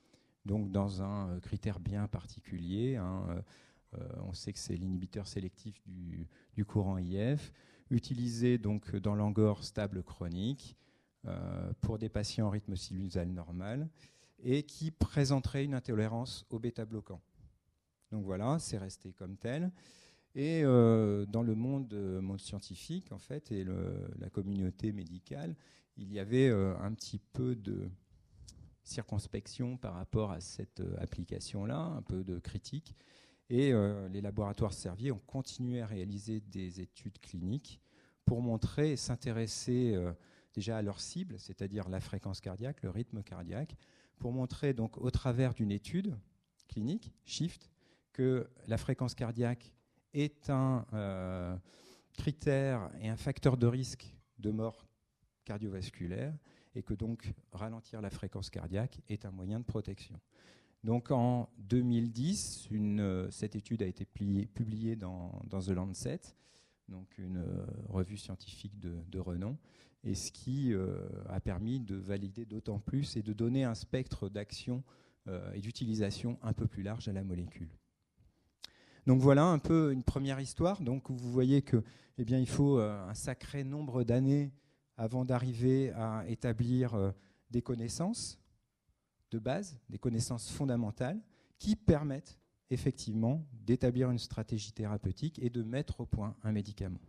donc dans un euh, critère bien particulier. Hein, euh, on sait que c'est l'inhibiteur sélectif du, du courant I F, utilisé donc dans l'angor stable chronique, Euh, pour des patients en rythme sinusal normal et qui présenteraient une intolérance au bêta-bloquant. Donc voilà, c'est resté comme tel. Et euh, dans le monde, euh, monde scientifique, en fait, et le, la communauté médicale, il y avait euh, un petit peu de circonspection par rapport à cette euh, application-là, un peu de critique. Et euh, les laboratoires Servier ont continué à réaliser des études cliniques pour montrer et s'intéresser euh, déjà à leur cible, c'est-à-dire la fréquence cardiaque, le rythme cardiaque, pour montrer donc au travers d'une étude clinique, SHIFT, que la fréquence cardiaque est un euh, critère et un facteur de risque de mort cardiovasculaire et que donc ralentir la fréquence cardiaque est un moyen de protection. Donc en deux mille dix, une, euh, cette étude a été pliée, publiée dans, dans The Lancet, donc une euh, revue scientifique de, de renom, et ce qui euh, a permis de valider d'autant plus et de donner un spectre d'action euh, et d'utilisation un peu plus large à la molécule. Donc voilà un peu une première histoire. Donc vous voyez que, eh bien, il faut euh, un sacré nombre d'années avant d'arriver à établir euh, des connaissances de base, des connaissances fondamentales qui permettent effectivement d'établir une stratégie thérapeutique et de mettre au point un médicament.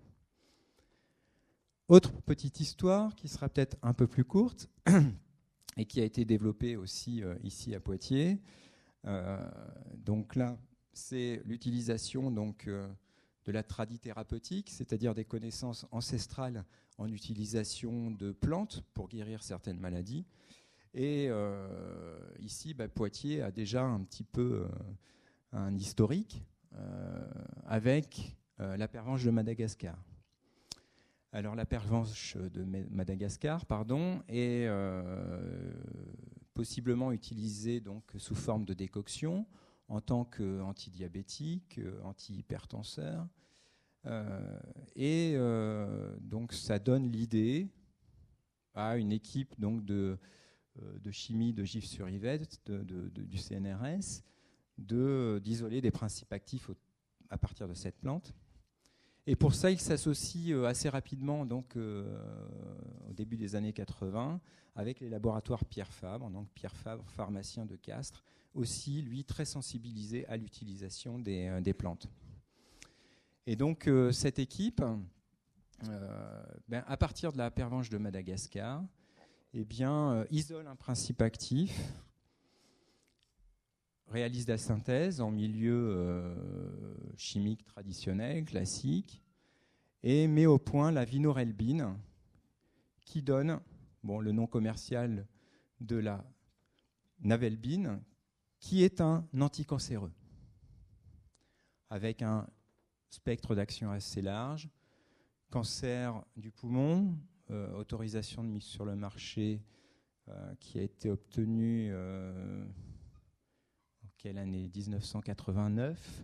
Autre petite histoire qui sera peut-être un peu plus courte et qui a été développée aussi euh, ici à Poitiers. Euh, donc là, c'est l'utilisation donc, euh, de la tradithérapeutique, c'est-à-dire des connaissances ancestrales en utilisation de plantes pour guérir certaines maladies. Et euh, ici, bah, Poitiers a déjà un petit peu euh, un historique euh, avec euh, la pervenche de Madagascar. Alors la pervenche de Madagascar, pardon, est euh, possiblement utilisée donc sous forme de décoction en tant qu'antidiabétique, antihypertenseur, euh, et euh, donc ça donne l'idée à une équipe donc de, de chimie de Gif sur Yvette de, de, de, du C N R S de d'isoler des principes actifs au, à partir de cette plante. Et pour ça, il s'associe assez rapidement, donc, euh, au début des années quatre-vingts, avec les laboratoires Pierre Fabre, donc Pierre Fabre, pharmacien de Castres, aussi, lui, très sensibilisé à l'utilisation des, euh, des plantes. Et donc, euh, cette équipe, euh, ben, à partir de la pervenche de Madagascar, eh bien, euh, isole un principe actif, réalise la synthèse en milieu euh, chimique traditionnel, classique, et met au point la vinorelbine, qui donne bon, le nom commercial de la navelbine, qui est un anticancéreux, avec un spectre d'action assez large, cancer du poumon, euh, autorisation de mise sur le marché euh, qui a été obtenue euh, quelle année ? dix-neuf cent quatre-vingt-neuf.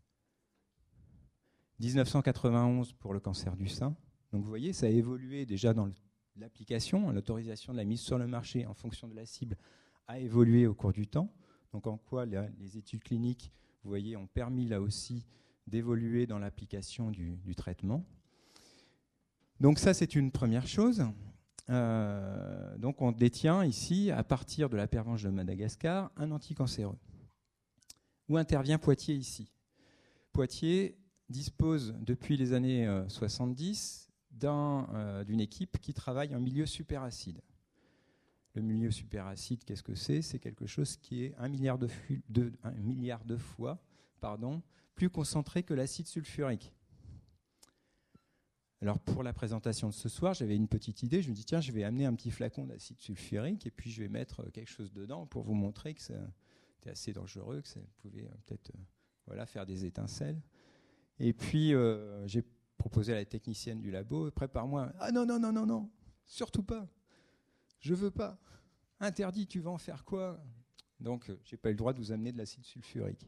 dix-neuf cent quatre-vingt-onze pour le cancer du sein. Donc vous voyez, ça a évolué déjà dans l'application. L'autorisation de la mise sur le marché en fonction de la cible a évolué au cours du temps. Donc en quoi la, les études cliniques, vous voyez, ont permis là aussi d'évoluer dans l'application du, du traitement. Donc ça, c'est une première chose. Euh, donc on détient ici, à partir de la pervenche de Madagascar, un anticancéreux. Où intervient Poitiers ici ? Poitiers dispose depuis les années euh, soixante-dix d'un, euh, d'une équipe qui travaille en milieu superacide. Le milieu superacide, qu'est-ce que c'est ? C'est quelque chose qui est un milliard de, fu- de, un milliard de fois pardon, plus concentré que l'acide sulfurique. Alors pour la présentation de ce soir, j'avais une petite idée. Je me dis, tiens, je vais amener un petit flacon d'acide sulfurique et puis je vais mettre quelque chose dedans pour vous montrer que c'était assez dangereux, que ça pouvait euh, peut-être euh, voilà, faire des étincelles. Et puis euh, j'ai proposé à la technicienne du labo, prépare-moi. Ah non, non, non, non, non, surtout pas. Je veux pas. Interdit, tu vas en faire quoi ? Donc euh, j'ai pas eu le droit de vous amener de l'acide sulfurique.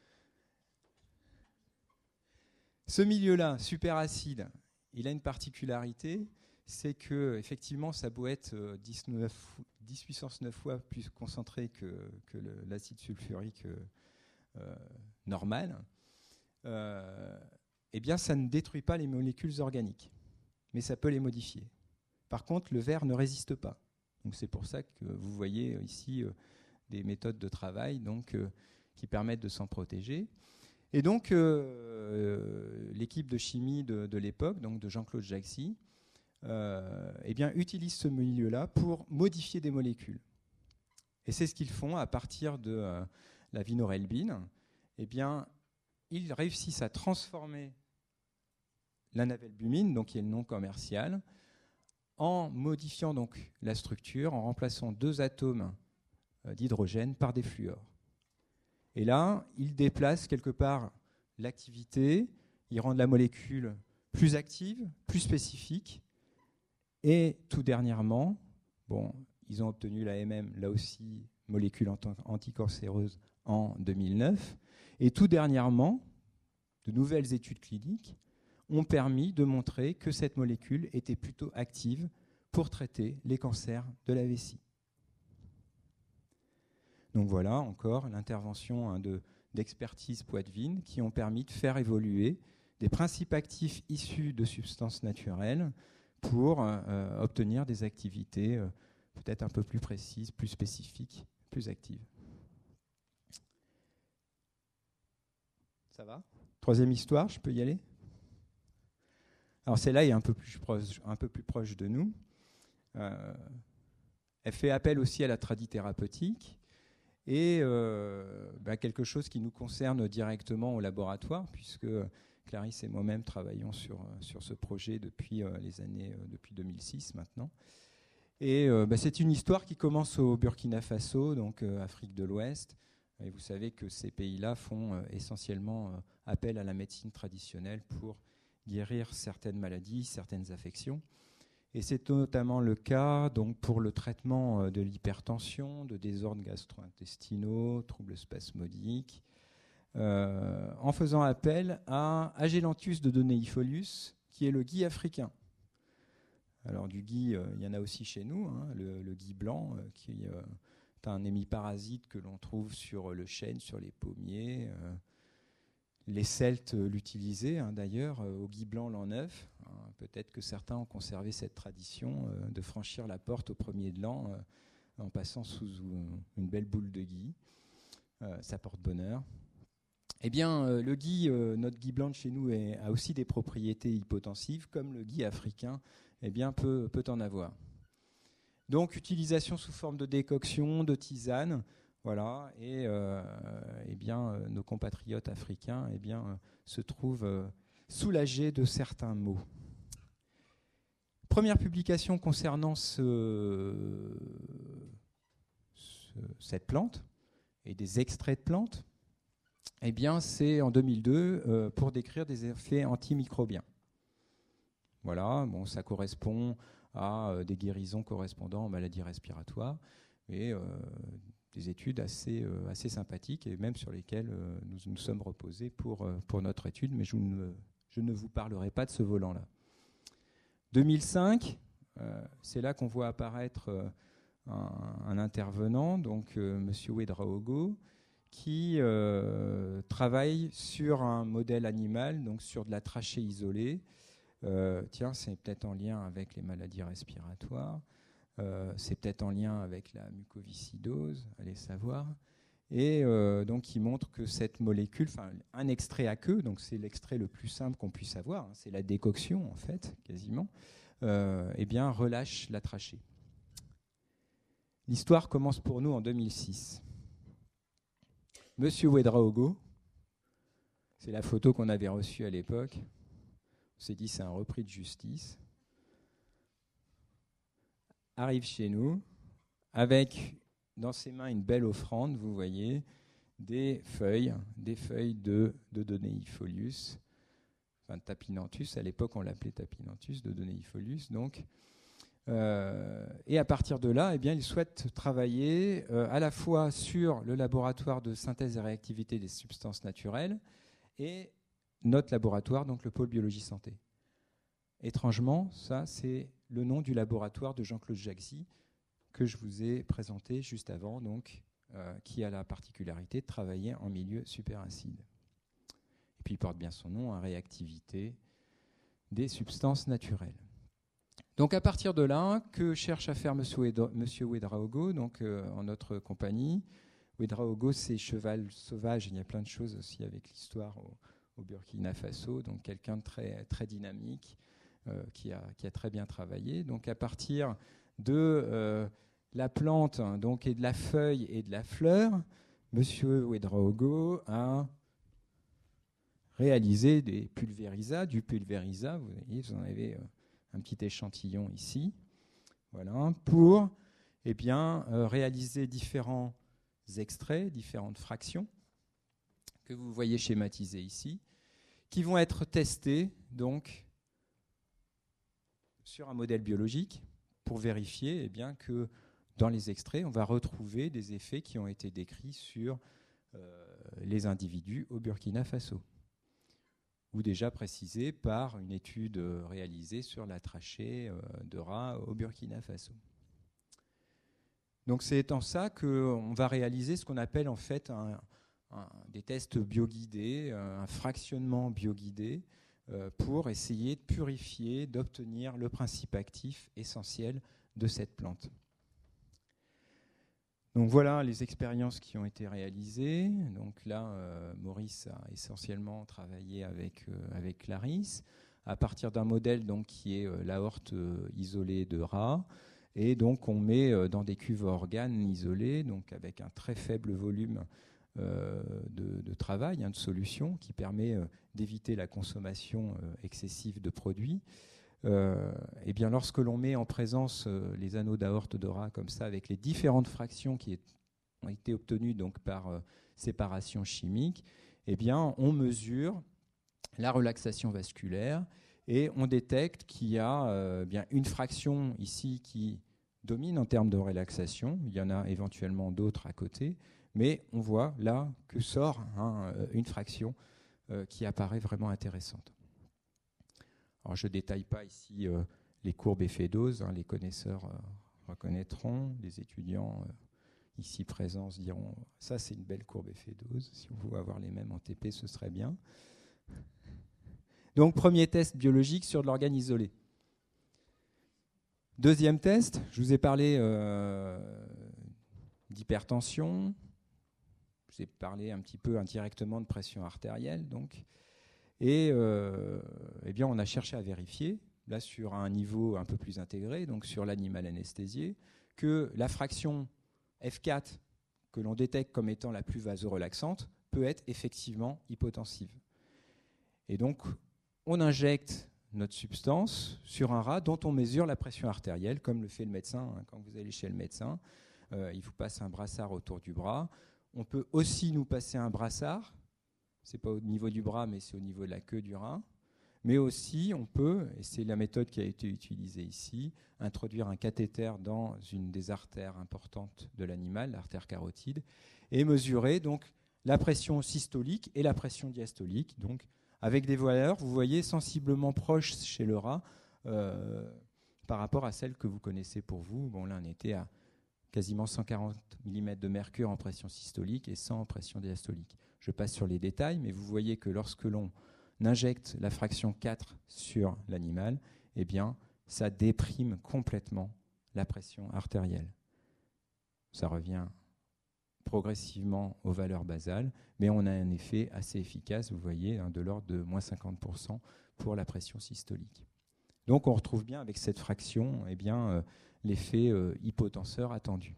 Ce milieu-là, superacide, il a une particularité, c'est que effectivement, ça doit être euh, dix-neuf, dix puissance neuf fois plus concentré que, que le, l'acide sulfurique euh, euh, normal. Euh, eh bien, ça ne détruit pas les molécules organiques, mais ça peut les modifier. Par contre, le verre ne résiste pas. Donc, c'est pour ça que vous voyez ici euh, des méthodes de travail donc, euh, qui permettent de s'en protéger. Et donc, euh, l'équipe de chimie de, de l'époque, donc de Jean-Claude Jaxi, euh, eh bien, utilise ce milieu-là pour modifier des molécules. Et c'est ce qu'ils font à partir de euh, la vinorelbine. Eh bien, ils réussissent à transformer la navelbumine, donc qui est le nom commercial, en modifiant donc la structure, en remplaçant deux atomes euh, d'hydrogène par des fluors. Et là, ils déplacent quelque part l'activité, ils rendent la molécule plus active, plus spécifique. Et tout dernièrement, bon, ils ont obtenu l'A M M, là aussi, molécule anticancéreuse en deux mille neuf. Et tout dernièrement, de nouvelles études cliniques ont permis de montrer que cette molécule était plutôt active pour traiter les cancers de la vessie. Donc voilà encore l'intervention hein, de, d'expertise Poitvin qui ont permis de faire évoluer des principes actifs issus de substances naturelles pour euh, obtenir des activités euh, peut-être un peu plus précises, plus spécifiques, plus actives. Ça va ? Troisième histoire, je peux y aller ? Alors celle-là est un peu plus proche, un peu plus proche de nous. Euh, elle fait appel aussi à la tradithérapeutique. Et euh, bah, quelque chose qui nous concerne directement au laboratoire, puisque Clarisse et moi-même travaillons sur, sur ce projet depuis euh, les années euh, depuis deux mille six maintenant. Et euh, bah, c'est une histoire qui commence au Burkina Faso, donc euh, Afrique de l'Ouest. Et vous savez que ces pays-là font euh, essentiellement euh, appel à la médecine traditionnelle pour guérir certaines maladies, certaines affections. Et c'est notamment le cas donc, pour le traitement de l'hypertension, de désordres gastro-intestinaux, troubles spasmodiques, euh, en faisant appel à Agelanthus de Doneifolus, qui est le gui africain. Alors du gui, euh, il y en a aussi chez nous, hein, le, le gui blanc, euh, qui euh, est un hémiparasite que l'on trouve sur le chêne, sur les pommiers. Euh, Les Celtes l'utilisaient hein, d'ailleurs euh, au gui blanc l'an neuf. Hein, peut-être que certains ont conservé cette tradition euh, de franchir la porte au premier de l'an euh, en passant sous euh, une belle boule de gui. Euh, ça porte bonheur. Eh bien, euh, le gui, euh, notre gui blanc de chez nous est, a aussi des propriétés hypotensives, comme le gui africain eh bien, peut, peut en avoir. Donc, utilisation sous forme de décoction, de tisane. Voilà, et euh, eh bien, euh, nos compatriotes africains eh bien, euh, se trouvent euh, soulagés de certains maux. Première publication concernant ce, ce, cette plante et des extraits de plantes, eh bien, c'est en deux mille deux euh, pour décrire des effets antimicrobiens. Voilà, bon, ça correspond à euh, des guérisons correspondant aux maladies respiratoires. Et, euh, des études assez, euh, assez sympathiques et même sur lesquelles euh, nous nous sommes reposés pour, euh, pour notre étude, mais je ne, je ne vous parlerai pas de ce volant-là. deux mille cinq, euh, c'est là qu'on voit apparaître euh, un, un intervenant, donc euh, M. Ouedraogo, qui euh, travaille sur un modèle animal, donc sur de la trachée isolée. Euh, tiens, c'est peut-être en lien avec les maladies respiratoires. Euh, c'est peut-être en lien avec la mucoviscidose, allez savoir. Et euh, donc, il montre que cette molécule, enfin, un extrait à queue, donc c'est l'extrait le plus simple qu'on puisse avoir, hein, c'est la décoction, en fait, quasiment, euh, eh bien, relâche la trachée. L'histoire commence pour nous en deux mille six. Monsieur Ouedraogo, c'est la photo qu'on avait reçue à l'époque. On s'est dit, c'est un repris de justice. Arrive chez nous avec dans ses mains une belle offrande, vous voyez, des feuilles, des feuilles de Dodoneipholius, enfin de Tapinanthus, à l'époque on l'appelait Tapinanthus, Dodoneipholius, donc. Euh, et à partir de là, eh bien, il souhaite travailler euh, à la fois sur le laboratoire de synthèse et réactivité des substances naturelles et notre laboratoire, donc le pôle biologie santé. Étrangement, ça c'est le nom du laboratoire de Jean-Claude Jaxy que je vous ai présenté juste avant, donc, euh, qui a la particularité de travailler en milieu superacide. Et puis il porte bien son nom, hein, réactivité des substances naturelles. Donc à partir de là, que cherche à faire M. Ouedraogo, donc euh, en notre compagnie. Ouedraogo, c'est cheval sauvage, il y a plein de choses aussi avec l'histoire au, au Burkina Faso, donc quelqu'un de très, très dynamique, euh, qui, a, qui a très bien travaillé. Donc à partir de euh, la plante, hein, donc, et de la feuille et de la fleur, M. Ouedraogo a réalisé des pulvérisats, du pulvérisa, vous voyez, vous en avez... Euh, un petit échantillon ici, voilà, pour eh bien, euh, réaliser différents extraits, différentes fractions que vous voyez schématisées ici, qui vont être testés donc, sur un modèle biologique pour vérifier eh bien, que dans les extraits, on va retrouver des effets qui ont été décrits sur euh, les individus au Burkina Faso, ou déjà précisé par une étude réalisée sur la trachée de rat au Burkina Faso. Donc c'est en ça qu'on va réaliser ce qu'on appelle en fait un, un, des tests bioguidés, un fractionnement bioguidé, euh, pour essayer de purifier, d'obtenir le principe actif essentiel de cette plante. Donc voilà les expériences qui ont été réalisées. Donc là, euh, Maurice a essentiellement travaillé avec, euh, avec Clarisse à partir d'un modèle donc, qui est euh, l'aorte euh, isolée de rat. Et donc on met euh, dans des cuves à organes isolées, donc avec un très faible volume euh, de, de travail, hein, de solution, qui permet euh, d'éviter la consommation euh, excessive de produits. Euh, et bien lorsque l'on met en présence euh, les anneaux d'aorte de rat comme ça, avec les différentes fractions qui est, ont été obtenues donc, par euh, séparation chimique, eh bien, on mesure la relaxation vasculaire et on détecte qu'il y a euh, bien une fraction ici qui domine en termes de relaxation. Il y en a éventuellement d'autres à côté, mais on voit là que sort hein, une fraction euh, qui apparaît vraiment intéressante. Alors, je ne détaille pas ici euh, les courbes effet dose, hein, les connaisseurs euh, reconnaîtront, les étudiants euh, ici présents se diront « ça c'est une belle courbe effet dose, si on pouvait avoir les mêmes en T P, ce serait bien ». Donc, premier test biologique sur de l'organe isolé. Deuxième test, je vous ai parlé euh, d'hypertension, je vous ai parlé un petit peu indirectement de pression artérielle, donc. Et euh, eh bien, on a cherché à vérifier, là sur un niveau un peu plus intégré, donc sur l'animal anesthésié, que la fraction F quatre que l'on détecte comme étant la plus vasorelaxante peut être effectivement hypotensive. Et donc, on injecte notre substance sur un rat dont on mesure la pression artérielle, comme le fait le médecin. Hein, quand vous allez chez le médecin, euh, il vous passe un brassard autour du bras. On peut aussi nous passer un brassard. Ce n'est pas au niveau du bras, mais c'est au niveau de la queue du rat. Mais aussi, on peut, et c'est la méthode qui a été utilisée ici, introduire un cathéter dans une des artères importantes de l'animal, l'artère carotide, et mesurer donc la pression systolique et la pression diastolique, donc avec des valeurs, vous voyez, sensiblement proches chez le rat euh, par rapport à celles que vous connaissez pour vous. Bon, là, on était à quasiment cent quarante millimètres de mercure en pression systolique et cent en pression diastolique. Je passe sur les détails, mais vous voyez que lorsque l'on injecte la fraction quatre sur l'animal, eh bien, ça déprime complètement la pression artérielle. Ça revient progressivement aux valeurs basales, mais on a un effet assez efficace, vous voyez, hein, de l'ordre de moins cinquante pour cent pour la pression systolique. Donc on retrouve bien avec cette fraction eh bien, euh, l'effet euh, hypotenseur attendu.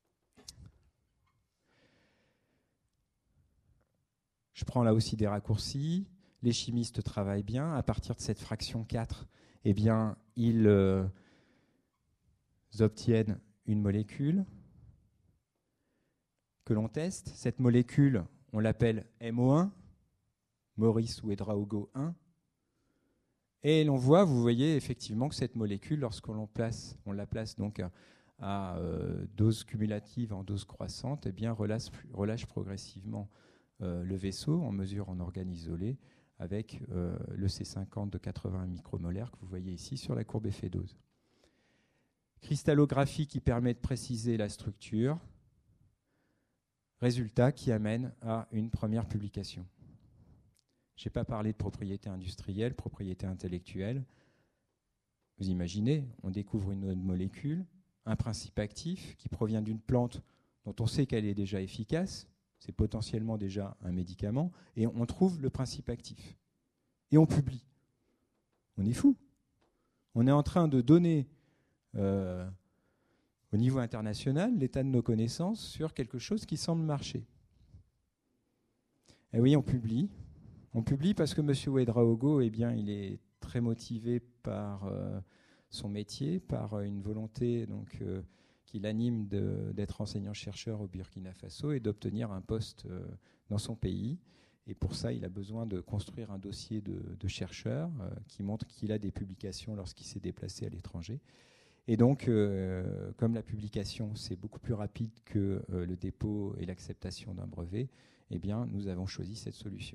Je prends là aussi des raccourcis. Les chimistes travaillent bien. À partir de cette fraction quatre, eh bien, ils euh, obtiennent une molécule que l'on teste. Cette molécule, on l'appelle M O un, Morris Ouedraogo un. Et l'on voit, vous voyez effectivement que cette molécule, lorsqu'on place, on la place donc à, à euh, dose cumulative en dose croissante, eh bien, relâche, relâche progressivement euh, le vaisseau en mesure en organe isolé avec euh, le C cinquante de quatre-vingts micromolaires que vous voyez ici sur la courbe effet dose. Cristallographie qui permet de préciser la structure. Résultat qui amène à une première publication. Je n'ai pas parlé de propriété industrielle, propriété intellectuelle. Vous imaginez, on découvre une molécule, un principe actif qui provient d'une plante dont on sait qu'elle est déjà efficace, c'est potentiellement déjà un médicament, et on trouve le principe actif. Et on publie. On est fou. On est en train de donner euh, au niveau international l'état de nos connaissances sur quelque chose qui semble marcher. Et oui, on publie. On publie parce que M. Ouedraogo, eh bien, il est très motivé par euh, son métier, par euh, une volonté donc, euh, qui l'anime d'être enseignant-chercheur au Burkina Faso et d'obtenir un poste euh, dans son pays. Et pour ça, il a besoin de construire un dossier de, de chercheur euh, qui montre qu'il a des publications lorsqu'il s'est déplacé à l'étranger. Et donc, euh, comme la publication, c'est beaucoup plus rapide que euh, le dépôt et l'acceptation d'un brevet, eh bien, nous avons choisi cette solution.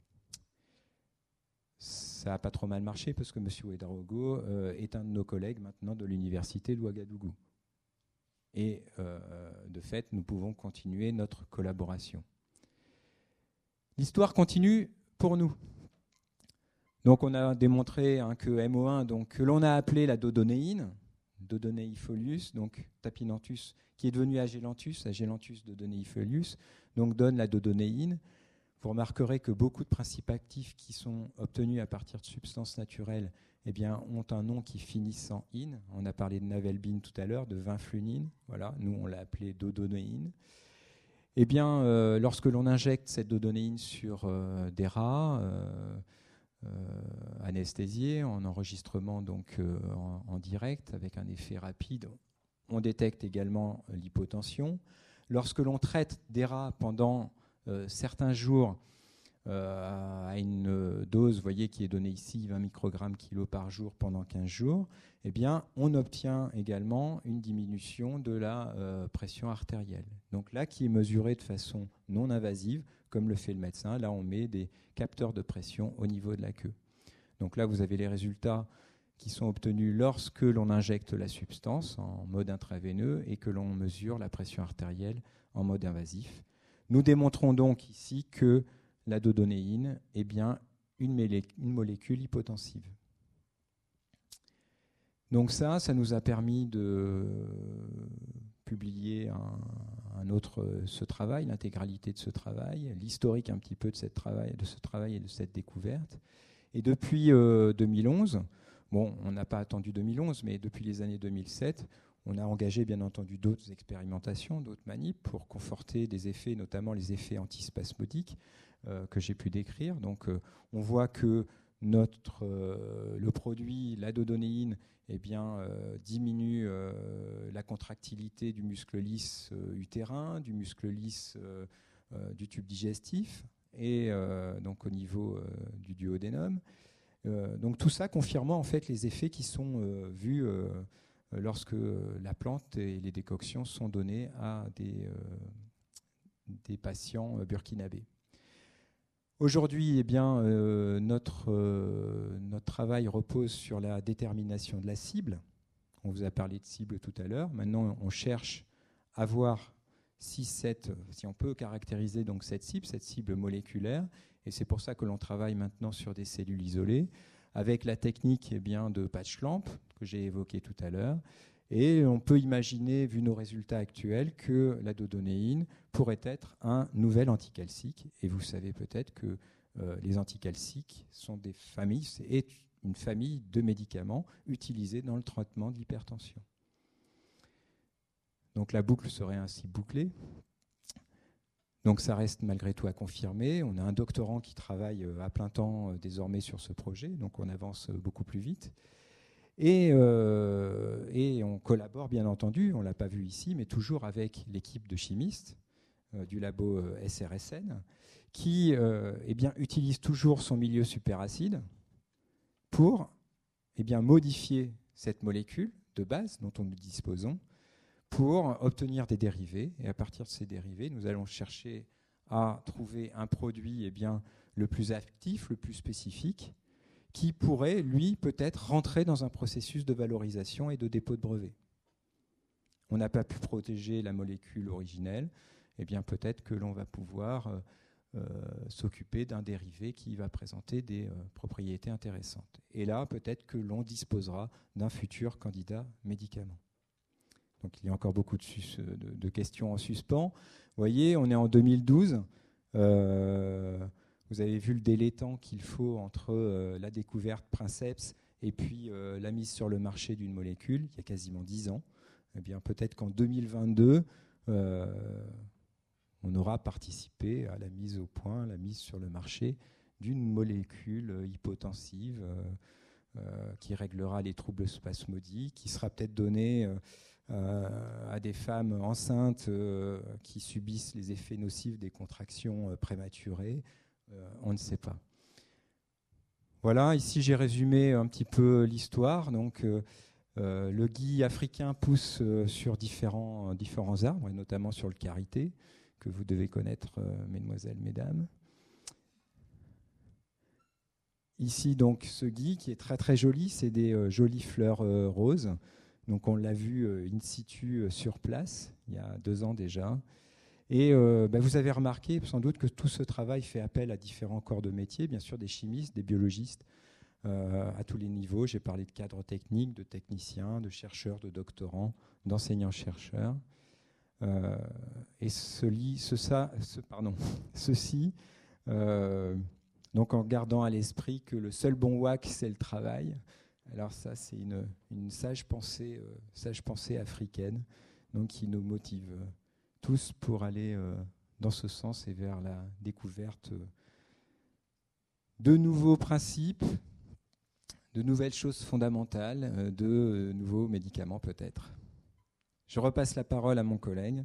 Ça n'a pas trop mal marché parce que M. Ouedraogo euh, est un de nos collègues maintenant de l'université de Ouagadougou. Et euh, de fait, nous pouvons continuer notre collaboration. L'histoire continue pour nous. Donc on a démontré hein, que M O un, donc, que l'on a appelé la dodonéine, Dodoneifolius, donc Tapinanthus, qui est devenu Agelanthus, Agelanthus dodoneifolius, donc donne la dodonéine. Vous remarquerez que beaucoup de principes actifs qui sont obtenus à partir de substances naturelles eh bien, ont un nom qui finit en -ine. On a parlé de navelbine tout à l'heure, de vinflunine. Voilà, nous, on l'a appelé dodonéine. Eh bien, euh, lorsque l'on injecte cette dodonéine sur euh, des rats euh, euh, anesthésiés, en enregistrement donc, euh, en, en direct, avec un effet rapide, on détecte également l'hypotension. Lorsque l'on traite des rats pendant Euh, certains jours euh, à une dose, vous voyez, qui est donnée ici, vingt microgrammes kilo par jour pendant quinze jours, eh bien, on obtient également une diminution de la euh, pression artérielle. Donc là, qui est mesurée de façon non invasive, comme le fait le médecin. Là, on met des capteurs de pression au niveau de la queue. Donc là, vous avez les résultats qui sont obtenus lorsque l'on injecte la substance en mode intraveineux et que l'on mesure la pression artérielle en mode invasif. Nous démontrons donc ici que la dodonéine est bien une, mélé- une molécule hypotensive. Donc ça, ça nous a permis de publier un, un autre, ce travail, l'intégralité de ce travail, l'historique un petit peu de, cette travail, de ce travail et de cette découverte. Et depuis euh, deux mille onze, bon, on n'a pas attendu deux mille onze, mais depuis les années deux mille sept, on a engagé bien entendu d'autres expérimentations, d'autres manips pour conforter des effets, notamment les effets antispasmodiques euh, que j'ai pu décrire. Donc euh, on voit que notre, euh, le produit, la dodonéine, eh bien, euh, diminue euh, la contractilité du muscle lisse euh, utérin, du muscle lisse euh, euh, du tube digestif et euh, donc au niveau euh, du duodénum. Euh, donc tout ça confirmant en fait les effets qui sont euh, vus euh, lorsque la plante et les décoctions sont données à des, euh, des patients burkinabés. Aujourd'hui, eh bien, euh, notre, euh, notre travail repose sur la détermination de la cible. On vous a parlé de cible tout à l'heure. Maintenant, on cherche à voir si, cette, si on peut caractériser donc cette cible, cette cible moléculaire. Et c'est pour ça que l'on travaille maintenant sur des cellules isolées, avec la technique eh bien, de patch lamp que j'ai évoquée tout à l'heure. Et on peut imaginer, vu nos résultats actuels, que la dodonéine pourrait être un nouvel anticalcique. Et vous savez peut-être que euh, les anticalciques sont des familles, c'est une famille de médicaments utilisés dans le traitement de l'hypertension. Donc la boucle serait ainsi bouclée. Donc ça reste malgré tout à confirmer. On a un doctorant qui travaille à plein temps euh, désormais sur ce projet, donc on avance beaucoup plus vite. Et, euh, et on collabore bien entendu, on ne l'a pas vu ici, mais toujours avec l'équipe de chimistes euh, du labo euh, S R S N, qui euh, eh bien, utilise toujours son milieu superacide pour eh bien, modifier cette molécule de base dont nous disposons pour obtenir des dérivés. Et à partir de ces dérivés, nous allons chercher à trouver un produit eh bien, le plus actif, le plus spécifique, qui pourrait, lui, peut-être rentrer dans un processus de valorisation et de dépôt de brevet. On n'a pas pu protéger la molécule originelle, eh bien peut-être que l'on va pouvoir euh, euh, s'occuper d'un dérivé qui va présenter des euh, propriétés intéressantes. Et là, peut-être que l'on disposera d'un futur candidat médicament. Donc il y a encore beaucoup de, sus- de, de questions en suspens. Vous voyez, on est en deux mille douze. Euh, Vous avez vu le délai temps qu'il faut entre euh, la découverte Princeps et puis euh, la mise sur le marché d'une molécule, il y a quasiment dix ans. Eh bien, peut-être qu'en deux mille vingt-deux, euh, on aura participé à la mise au point, à la mise sur le marché d'une molécule hypotensive euh, euh, qui réglera les troubles spasmodiques, qui sera peut-être donnée euh, euh, à des femmes enceintes euh, qui subissent les effets nocifs des contractions euh, prématurées. Euh, on ne sait pas. Voilà, ici j'ai résumé un petit peu l'histoire. Donc, euh, euh, le gui africain pousse euh, sur différents, euh, différents arbres, et notamment sur le karité, que vous devez connaître, euh, mesdemoiselles, mesdames. Ici, donc, ce gui qui est très très joli, c'est des euh, jolies fleurs euh, roses. Donc, on l'a vu euh, in situ euh, sur place, il y a deux ans déjà. Et euh, bah, vous avez remarqué sans doute que tout ce travail fait appel à différents corps de métier, bien sûr des chimistes, des biologistes, euh, à tous les niveaux. J'ai parlé de cadres techniques, de techniciens, de chercheurs, de doctorants, d'enseignants-chercheurs. Euh, et ce, ce, ça, ce, pardon, ceci, euh, donc en gardant à l'esprit que le seul bon W A C, c'est le travail. Alors ça, c'est une, une sage pensée, euh, sage pensée africaine, donc qui nous motive euh, tous pour aller euh, dans ce sens et vers la découverte de nouveaux principes, de nouvelles choses fondamentales, euh, de euh, nouveaux médicaments peut-être. Je repasse la parole à mon collègue.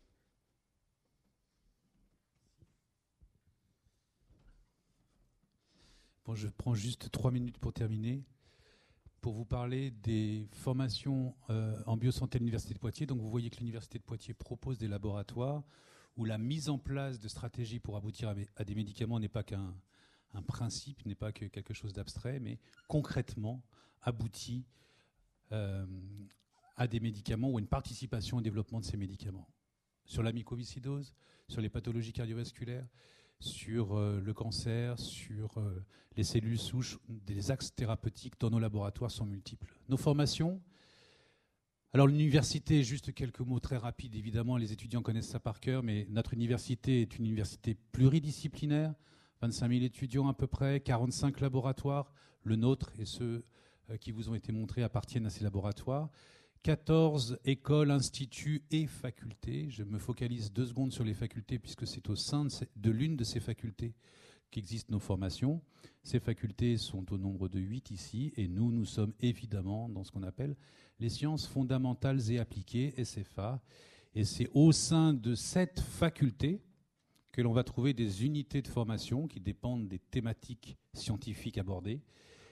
Bon, je prends juste trois minutes pour terminer, pour vous parler des formations euh, en biosanté à l'Université de Poitiers. Donc vous voyez que l'Université de Poitiers propose des laboratoires où la mise en place de stratégies pour aboutir à, à des médicaments n'est pas qu'un un principe, n'est pas que quelque chose d'abstrait, mais concrètement aboutit euh, à des médicaments ou à une participation au développement de ces médicaments. Sur la mycoviscidose, sur les pathologies cardiovasculaires, sur euh, le cancer, sur euh, les cellules souches, des axes thérapeutiques dans nos laboratoires sont multiples. Nos formations, alors l'université, juste quelques mots très rapides, évidemment les étudiants connaissent ça par cœur, mais notre université est une université pluridisciplinaire, vingt-cinq mille étudiants à peu près, quarante-cinq laboratoires, le nôtre et ceux euh, qui vous ont été montrés appartiennent à ces laboratoires, quatorze écoles, instituts et facultés. Je me focalise deux secondes sur les facultés puisque c'est au sein de, ces, de l'une de ces facultés qu'existent nos formations. Ces facultés sont au nombre de huit ici et nous, nous sommes évidemment dans ce qu'on appelle les sciences fondamentales et appliquées, S F A. Et c'est au sein de cette faculté que l'on va trouver des unités de formation qui dépendent des thématiques scientifiques abordées.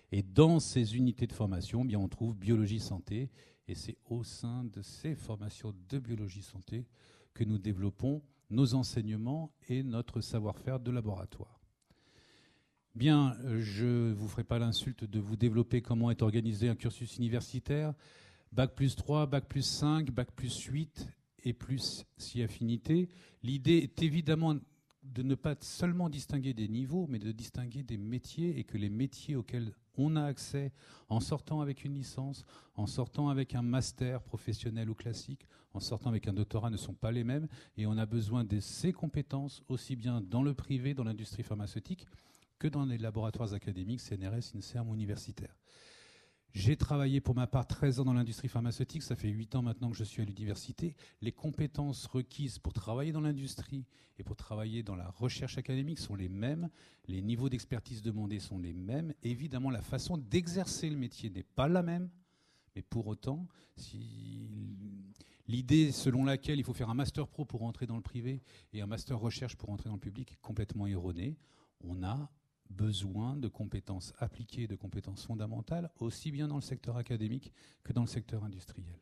Et dans ces unités de formation, eh bien, on trouve biologie santé. Et c'est au sein de ces formations de biologie santé que nous développons nos enseignements et notre savoir-faire de laboratoire. Bien, je ne vous ferai pas l'insulte de vous développer comment est organisé un cursus universitaire. Bac plus trois, Bac plus cinq, Bac plus huit et plus si affinité. L'idée est évidemment de ne pas seulement distinguer des niveaux, mais de distinguer des métiers, et que les métiers auxquels on a accès en sortant avec une licence, en sortant avec un master professionnel ou classique, en sortant avec un doctorat ne sont pas les mêmes, et on a besoin de ces compétences aussi bien dans le privé, dans l'industrie pharmaceutique, que dans les laboratoires académiques, C N R S, INSERM ou universitaires. J'ai travaillé pour ma part treize ans dans l'industrie pharmaceutique, ça fait huit ans maintenant que je suis à l'université. Les compétences requises pour travailler dans l'industrie et pour travailler dans la recherche académique sont les mêmes, les niveaux d'expertise demandés sont les mêmes. Évidemment, la façon d'exercer le métier n'est pas la même, mais pour autant, si l'idée selon laquelle il faut faire un master pro pour entrer dans le privé et un master recherche pour entrer dans le public est complètement erronée. On a besoin de compétences appliquées, de compétences fondamentales, aussi bien dans le secteur académique que dans le secteur industriel.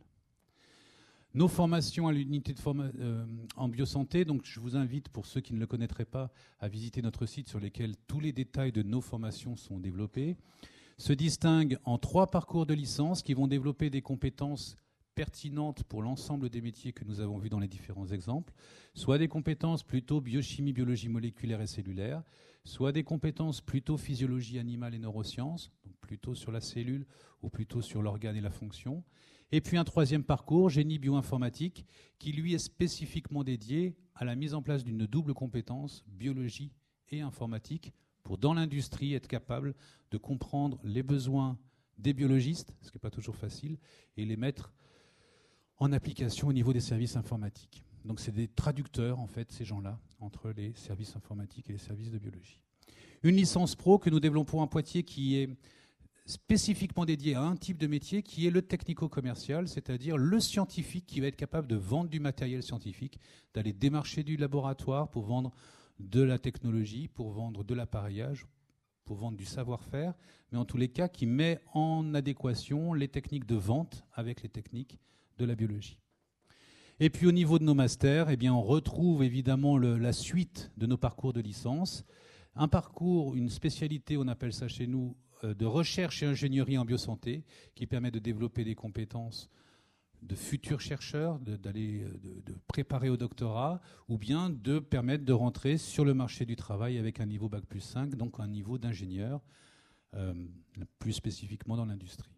Nos formations à l'unité de forma- euh, en biosanté, donc je vous invite, pour ceux qui ne le connaîtraient pas, à visiter notre site sur lequel tous les détails de nos formations sont développés, se distinguent en trois parcours de licence qui vont développer des compétences pertinentes pour l'ensemble des métiers que nous avons vus dans les différents exemples, soit des compétences plutôt biochimie, biologie moléculaire et cellulaire, soit des compétences plutôt physiologie animale et neurosciences, donc plutôt sur la cellule ou plutôt sur l'organe et la fonction. Et puis un troisième parcours, génie bioinformatique, qui lui est spécifiquement dédié à la mise en place d'une double compétence, biologie et informatique, pour dans l'industrie être capable de comprendre les besoins des biologistes, ce qui n'est pas toujours facile, et les mettre en application au niveau des services informatiques. Donc c'est des traducteurs, en fait, ces gens-là, entre les services informatiques et les services de biologie. Une licence pro que nous développons à Poitiers qui est spécifiquement dédiée à un type de métier qui est le technico-commercial, c'est-à-dire le scientifique qui va être capable de vendre du matériel scientifique, d'aller démarcher du laboratoire pour vendre de la technologie, pour vendre de l'appareillage, pour vendre du savoir-faire, mais en tous les cas qui met en adéquation les techniques de vente avec les techniques de la biologie. Et puis au niveau de nos masters, eh bien, on retrouve évidemment le, la suite de nos parcours de licence. Un parcours, une spécialité, on appelle ça chez nous, euh, de recherche et ingénierie en biosanté, qui permet de développer des compétences de futurs chercheurs, de, d'aller, de, de préparer au doctorat, ou bien de permettre de rentrer sur le marché du travail avec un niveau bac plus cinq, donc un niveau d'ingénieur, euh, plus spécifiquement dans l'industrie.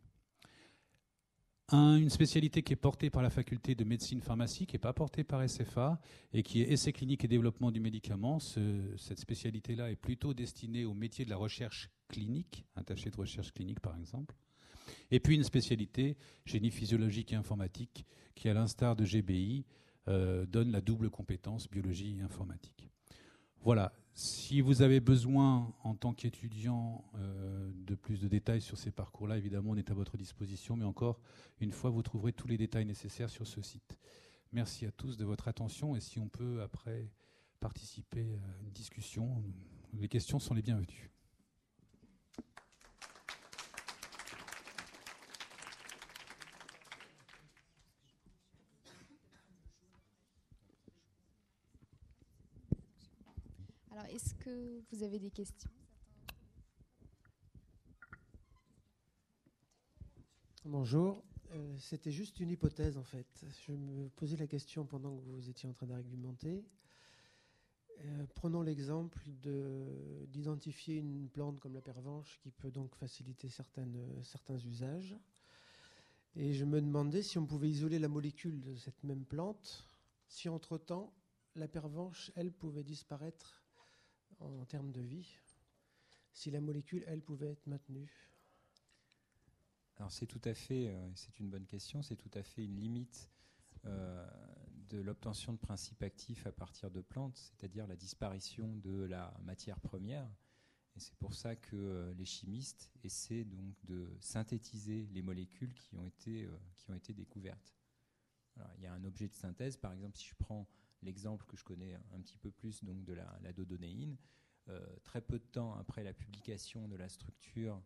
Un, une spécialité qui est portée par la faculté de médecine pharmacie, qui n'est pas portée par S F A, et qui est essai clinique et développement du médicament. Ce, cette spécialité-là est plutôt destinée au métier de la recherche clinique, attaché de recherche clinique par exemple. Et puis une spécialité génie physiologique et informatique, qui à l'instar de G B I, euh, donne la double compétence biologie et informatique. Voilà. Si vous avez besoin, en tant qu'étudiant, euh, de plus de détails sur ces parcours-là, évidemment, on est à votre disposition. Mais encore une fois, vous trouverez tous les détails nécessaires sur ce site. Merci à tous de votre attention. Et si on peut, après, participer à une discussion, les questions sont les bienvenues. Alors, est-ce que vous avez des questions ? Bonjour. Euh, c'était juste une hypothèse, en fait. Je me posais la question pendant que vous étiez en train d'argumenter. Euh, prenons l'exemple de, d'identifier une plante comme la pervenche qui peut donc faciliter certaines, certains usages. Et je me demandais si on pouvait isoler la molécule de cette même plante, si entre-temps, la pervenche, elle, pouvait disparaître en termes de vie, si la molécule, elle, pouvait être maintenue. Alors c'est tout à fait, euh, c'est une bonne question, c'est tout à fait une limite euh, de l'obtention de principes actifs à partir de plantes, c'est-à-dire la disparition de la matière première. Et c'est pour ça que euh, les chimistes essaient donc de synthétiser les molécules qui ont été, euh, qui ont été découvertes. Alors, il y a un objet de synthèse, par exemple, si je prends l'exemple que je connais un petit peu plus donc de la, la dodonéine, euh, très peu de temps après la publication de la structure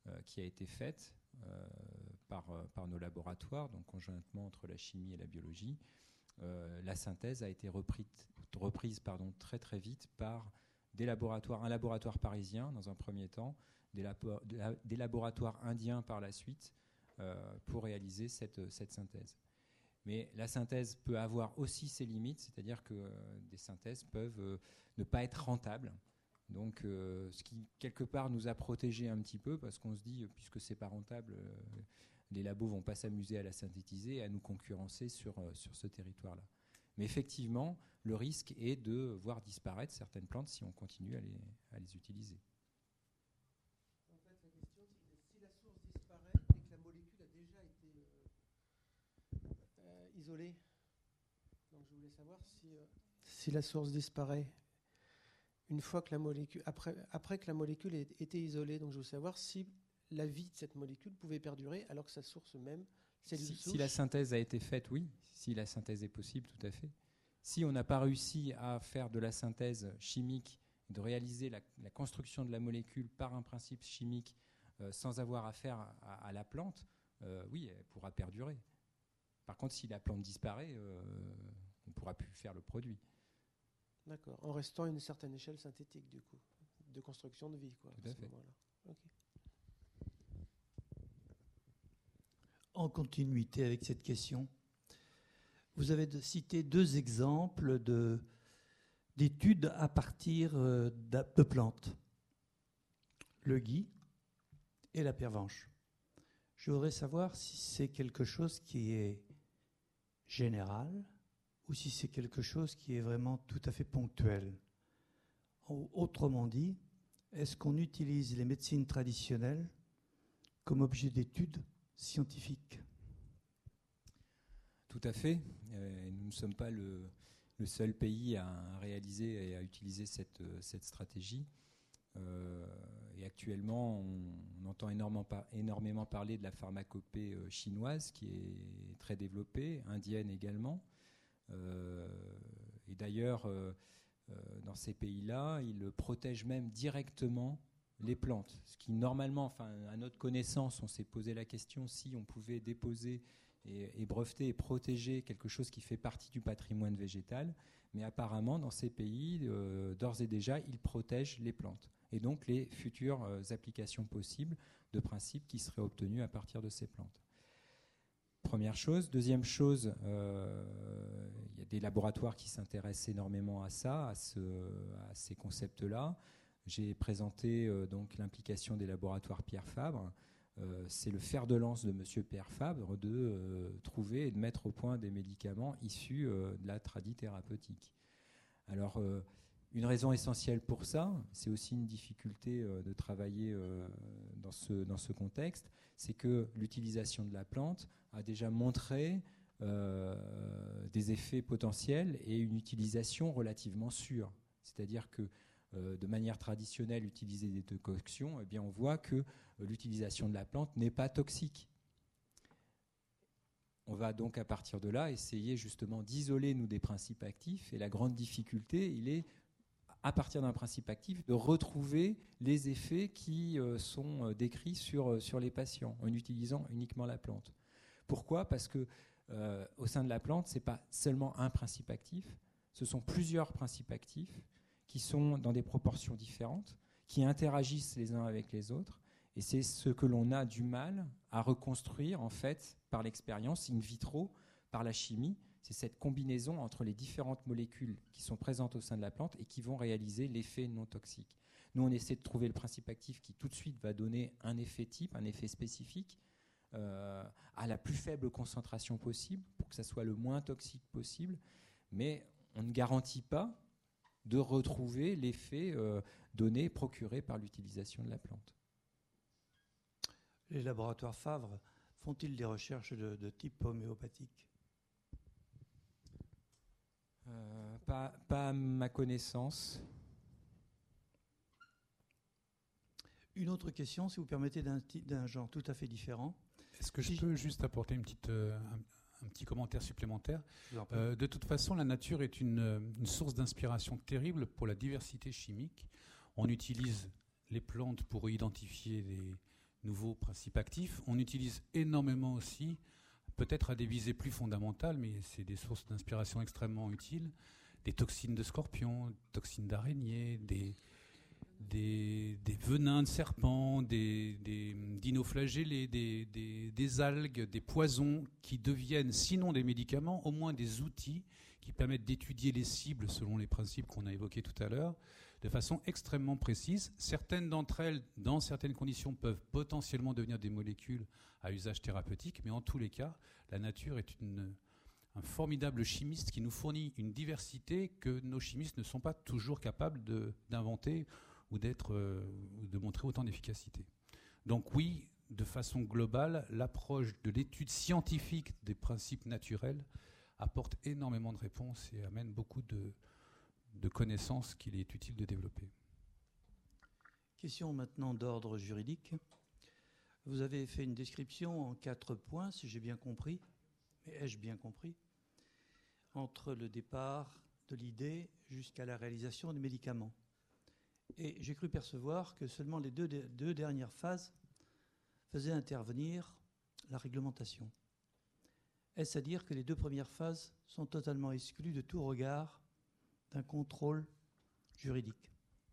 euh, qui a été faite euh, par, par nos laboratoires, donc conjointement entre la chimie et la biologie, euh, la synthèse a été reprise, reprise pardon, très très vite par des laboratoires, un laboratoire parisien dans un premier temps, des, labo- des laboratoires indiens par la suite, euh, pour réaliser cette, cette synthèse. Mais la synthèse peut avoir aussi ses limites, c'est-à-dire que euh, des synthèses peuvent euh, ne pas être rentables. Donc, euh, ce qui, quelque part, nous a protégés un petit peu, parce qu'on se dit, puisque c'est pas rentable, euh, les labos vont pas s'amuser à la synthétiser et à nous concurrencer sur, euh, sur ce territoire-là. Mais effectivement, le risque est de voir disparaître certaines plantes si on continue à les, à les utiliser. En fait, la question, c'est si la source disparaît et que la molécule a déjà été euh, euh, isolée. Donc, je voulais savoir si, euh, si la source disparaît une fois que la molécule, après, après que la molécule ait été isolée. Donc, je veux savoir si la vie de cette molécule pouvait perdurer alors que sa source même, cellule Si, souche. si la synthèse a été faite, oui. Si la synthèse est possible, tout à fait. Si on n'a pas réussi à faire de la synthèse chimique, de réaliser la, la construction de la molécule par un principe chimique euh, sans avoir affaire à, à la plante, euh, oui, elle pourra perdurer. Par contre, si la plante disparaît, euh, on ne pourra plus faire le produit. D'accord, en restant à une certaine échelle synthétique, du coup, de construction de vie, quoi. Tout à ce fait. moment-là. Okay. En continuité avec cette question, vous avez de, cité deux exemples de, d'études à partir euh, de plantes, le gui et la pervenche. Je voudrais savoir si c'est quelque chose qui est général ou si c'est quelque chose qui est vraiment tout à fait ponctuel. Autrement dit, est-ce qu'on utilise les médecines traditionnelles comme objet d'étude scientifique? Tout à fait. Euh, nous ne sommes pas le, le seul pays à réaliser et à utiliser cette, cette stratégie. Euh, et actuellement, on, on entend énormément, par, énormément parler de la pharmacopée euh, chinoise qui est très développée, indienne également. Euh, et d'ailleurs, euh, euh, dans ces pays-là, ils protègent même directement les plantes. Ce qui, normalement, enfin, à notre connaissance, on s'est posé la question si on pouvait déposer et, et breveter et protéger quelque chose qui fait partie du patrimoine végétal. Mais apparemment, dans ces pays, euh, d'ores et déjà, ils protègent les plantes. Et donc, les futures euh, applications possibles de principes qui seraient obtenus à partir de ces plantes. Première chose. Deuxième chose, euh, il y a des laboratoires qui s'intéressent énormément à ça, à, ce, à ces concepts-là. J'ai présenté euh, donc l'implication des laboratoires Pierre Fabre. Euh, c'est le fer de lance de Monsieur Pierre Fabre de euh, trouver et de mettre au point des médicaments issus euh, de la tradie thérapeutique. Alors, euh, une raison essentielle pour ça, c'est aussi une difficulté euh, de travailler euh, dans ce, dans ce contexte, c'est que l'utilisation de la plante a déjà montré euh, des effets potentiels et une utilisation relativement sûre. C'est-à-dire que euh, de manière traditionnelle, utiliser des décoctions, eh bien, on voit que euh, l'utilisation de la plante n'est pas toxique. On va donc à partir de là essayer justement d'isoler nous des principes actifs. Et la grande difficulté, il est à partir d'un principe actif de retrouver les effets qui euh, sont euh, décrits sur, sur les patients en utilisant uniquement la plante. Pourquoi ? Parce que euh, au sein de la plante, ce n'est pas seulement un principe actif, ce sont plusieurs principes actifs qui sont dans des proportions différentes, qui interagissent les uns avec les autres. Et c'est ce que l'on a du mal à reconstruire en fait par l'expérience in vitro, par la chimie. C'est cette combinaison entre les différentes molécules qui sont présentes au sein de la plante et qui vont réaliser l'effet non toxique. Nous, on essaie de trouver le principe actif qui tout de suite va donner un effet type, un effet spécifique, euh, à la plus faible concentration possible pour que ça soit le moins toxique possible. Mais on ne garantit pas de retrouver l'effet euh, donné, procuré par l'utilisation de la plante. Les laboratoires Fabre font-ils des recherches de, de type homéopathique ? euh, pas, pas à ma connaissance. Une autre question, si vous permettez, d'un, d'un genre tout à fait différent. Est-ce que si je peux juste apporter une petite, euh, un, un petit commentaire supplémentaire ? euh, De toute façon, la nature est une, une source d'inspiration terrible pour la diversité chimique. On utilise les plantes pour identifier des, nouveaux principes actifs. On utilise énormément aussi, peut-être à des visées plus fondamentales, mais c'est des sources d'inspiration extrêmement utiles, des toxines de scorpions, toxines d'araignées, des, des, des venins de serpents, des, des dinoflagellés, des, des, des algues, des poisons qui deviennent, sinon des médicaments, au moins des outils qui permettent d'étudier les cibles selon les principes qu'on a évoqués tout à l'heure, de façon extrêmement précise. Certaines d'entre elles, dans certaines conditions, peuvent potentiellement devenir des molécules à usage thérapeutique, mais en tous les cas, la nature est une, un formidable chimiste qui nous fournit une diversité que nos chimistes ne sont pas toujours capables de, d'inventer ou d'être, euh, ou de montrer autant d'efficacité. Donc oui, de façon globale, l'approche de l'étude scientifique des principes naturels apporte énormément de réponses et amène beaucoup de de connaissances qu'il est utile de développer. Question maintenant d'ordre juridique. Vous avez fait une description en quatre points, si j'ai bien compris, mais ai-je bien compris, entre le départ de l'idée jusqu'à la réalisation des médicaments. Et j'ai cru percevoir que seulement les deux, deux dernières phases faisaient intervenir la réglementation. Est-ce à dire que les deux premières phases sont totalement exclues de tout regard d'un contrôle juridique?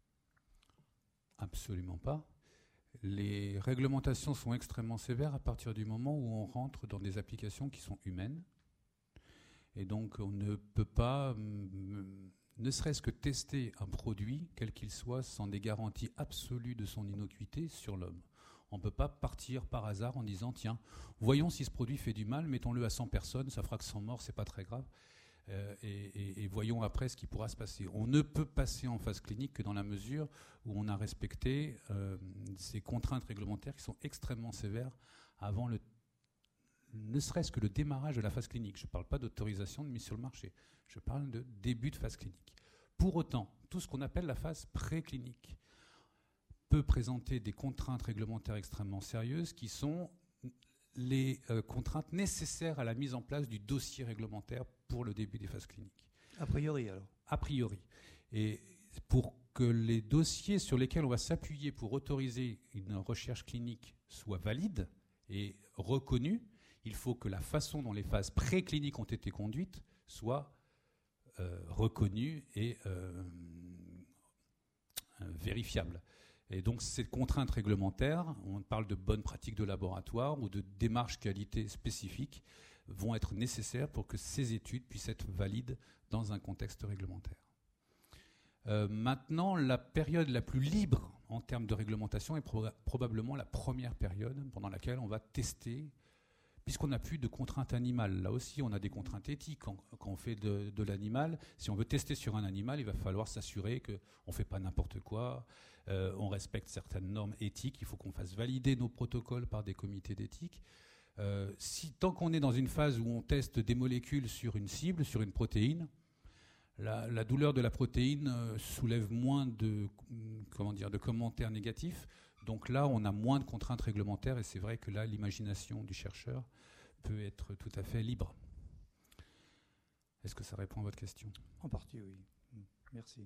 Absolument pas. Les réglementations sont extrêmement sévères à partir du moment où on rentre dans des applications qui sont humaines. Et donc on ne peut pas, ne serait-ce que tester un produit, quel qu'il soit, sans des garanties absolues de son innocuité sur l'homme. On ne peut pas partir par hasard en disant, tiens, voyons si ce produit fait du mal, mettons-le à cent personnes, ça fera que cent morts, c'est pas très grave. Euh, et, et, et voyons après ce qui pourra se passer. On ne peut passer en phase clinique que dans la mesure où on a respecté euh, ces contraintes réglementaires qui sont extrêmement sévères avant le, ne serait-ce que le démarrage de la phase clinique. Je ne parle pas d'autorisation de mise sur le marché, je parle de début de phase clinique. Pour autant, tout ce qu'on appelle la phase préclinique peut présenter des contraintes réglementaires extrêmement sérieuses qui sont les euh, contraintes nécessaires à la mise en place du dossier réglementaire pour le début des phases cliniques. A priori, alors. A priori. Et pour que les dossiers sur lesquels on va s'appuyer pour autoriser une recherche clinique soient valides et reconnus, il faut que la façon dont les phases précliniques ont été conduites soit euh, reconnue et euh, euh, vérifiable. Et donc, ces contraintes réglementaires, on parle de bonnes pratiques de laboratoire ou de démarches qualité spécifiques, vont être nécessaires pour que ces études puissent être valides dans un contexte réglementaire. Euh, maintenant, la période la plus libre en termes de réglementation est pro- probablement la première période pendant laquelle on va tester, puisqu'on n'a plus de contraintes animales. Là aussi, on a des contraintes éthiques. Quand, quand on fait de, de l'animal, si on veut tester sur un animal, il va falloir s'assurer qu'on ne fait pas n'importe quoi, euh, on respecte certaines normes éthiques, il faut qu'on fasse valider nos protocoles par des comités d'éthique. Euh, si, tant qu'on est dans une phase où on teste des molécules sur une cible, sur une protéine, la, la douleur de la protéine euh, soulève moins de, comment dire, de commentaires négatifs. Donc là, on a moins de contraintes réglementaires et c'est vrai que là, l'imagination du chercheur peut être tout à fait libre. Est-ce que ça répond à votre question ? En partie, oui. Merci.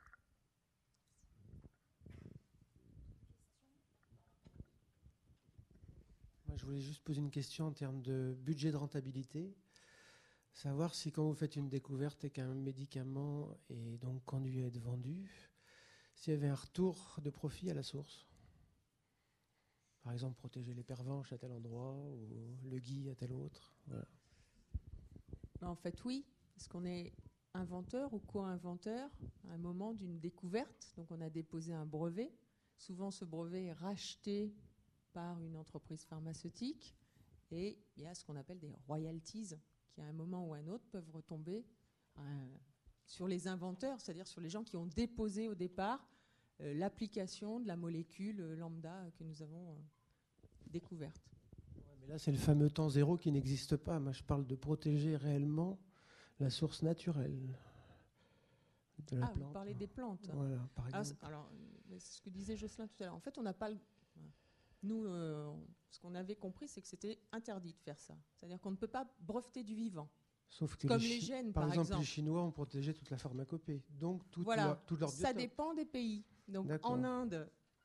Moi, je voulais juste poser une question en termes de budget de rentabilité. Savoir si quand vous faites une découverte et qu'un médicament est donc conduit à être vendu, s'il y avait un retour de profit à la source. Par exemple, protéger les pervenches à tel endroit ou le gui à tel autre. Voilà. En fait, oui, parce qu'on est inventeur ou co-inventeur à un moment d'une découverte. Donc, on a déposé un brevet. Souvent, ce brevet est racheté par une entreprise pharmaceutique. Et il y a ce qu'on appelle des royalties qui, à un moment ou à un autre, peuvent retomber euh, sur les inventeurs, c'est-à-dire sur les gens qui ont déposé au départ euh, l'application de la molécule euh, lambda que nous avons euh, découverte. Ouais, mais là, c'est le fameux temps zéro qui n'existe pas. Moi, je parle de protéger réellement la source naturelle de la ah, plante. Vous parlez des plantes. Voilà, par exemple. Alors, alors, c'est ce que disait Jocelyn tout à l'heure. En fait, on n'a pas le... Nous, euh, ce qu'on avait compris, c'est que c'était interdit de faire ça. C'est-à-dire qu'on ne peut pas breveter du vivant. Sauf que Comme les, les gènes, par, par exemple, exemple. les Chinois ont protégé toute la pharmacopée. Donc, toute voilà, leur, tout leur ça biotope. dépend des pays. Donc, D'accord. en Inde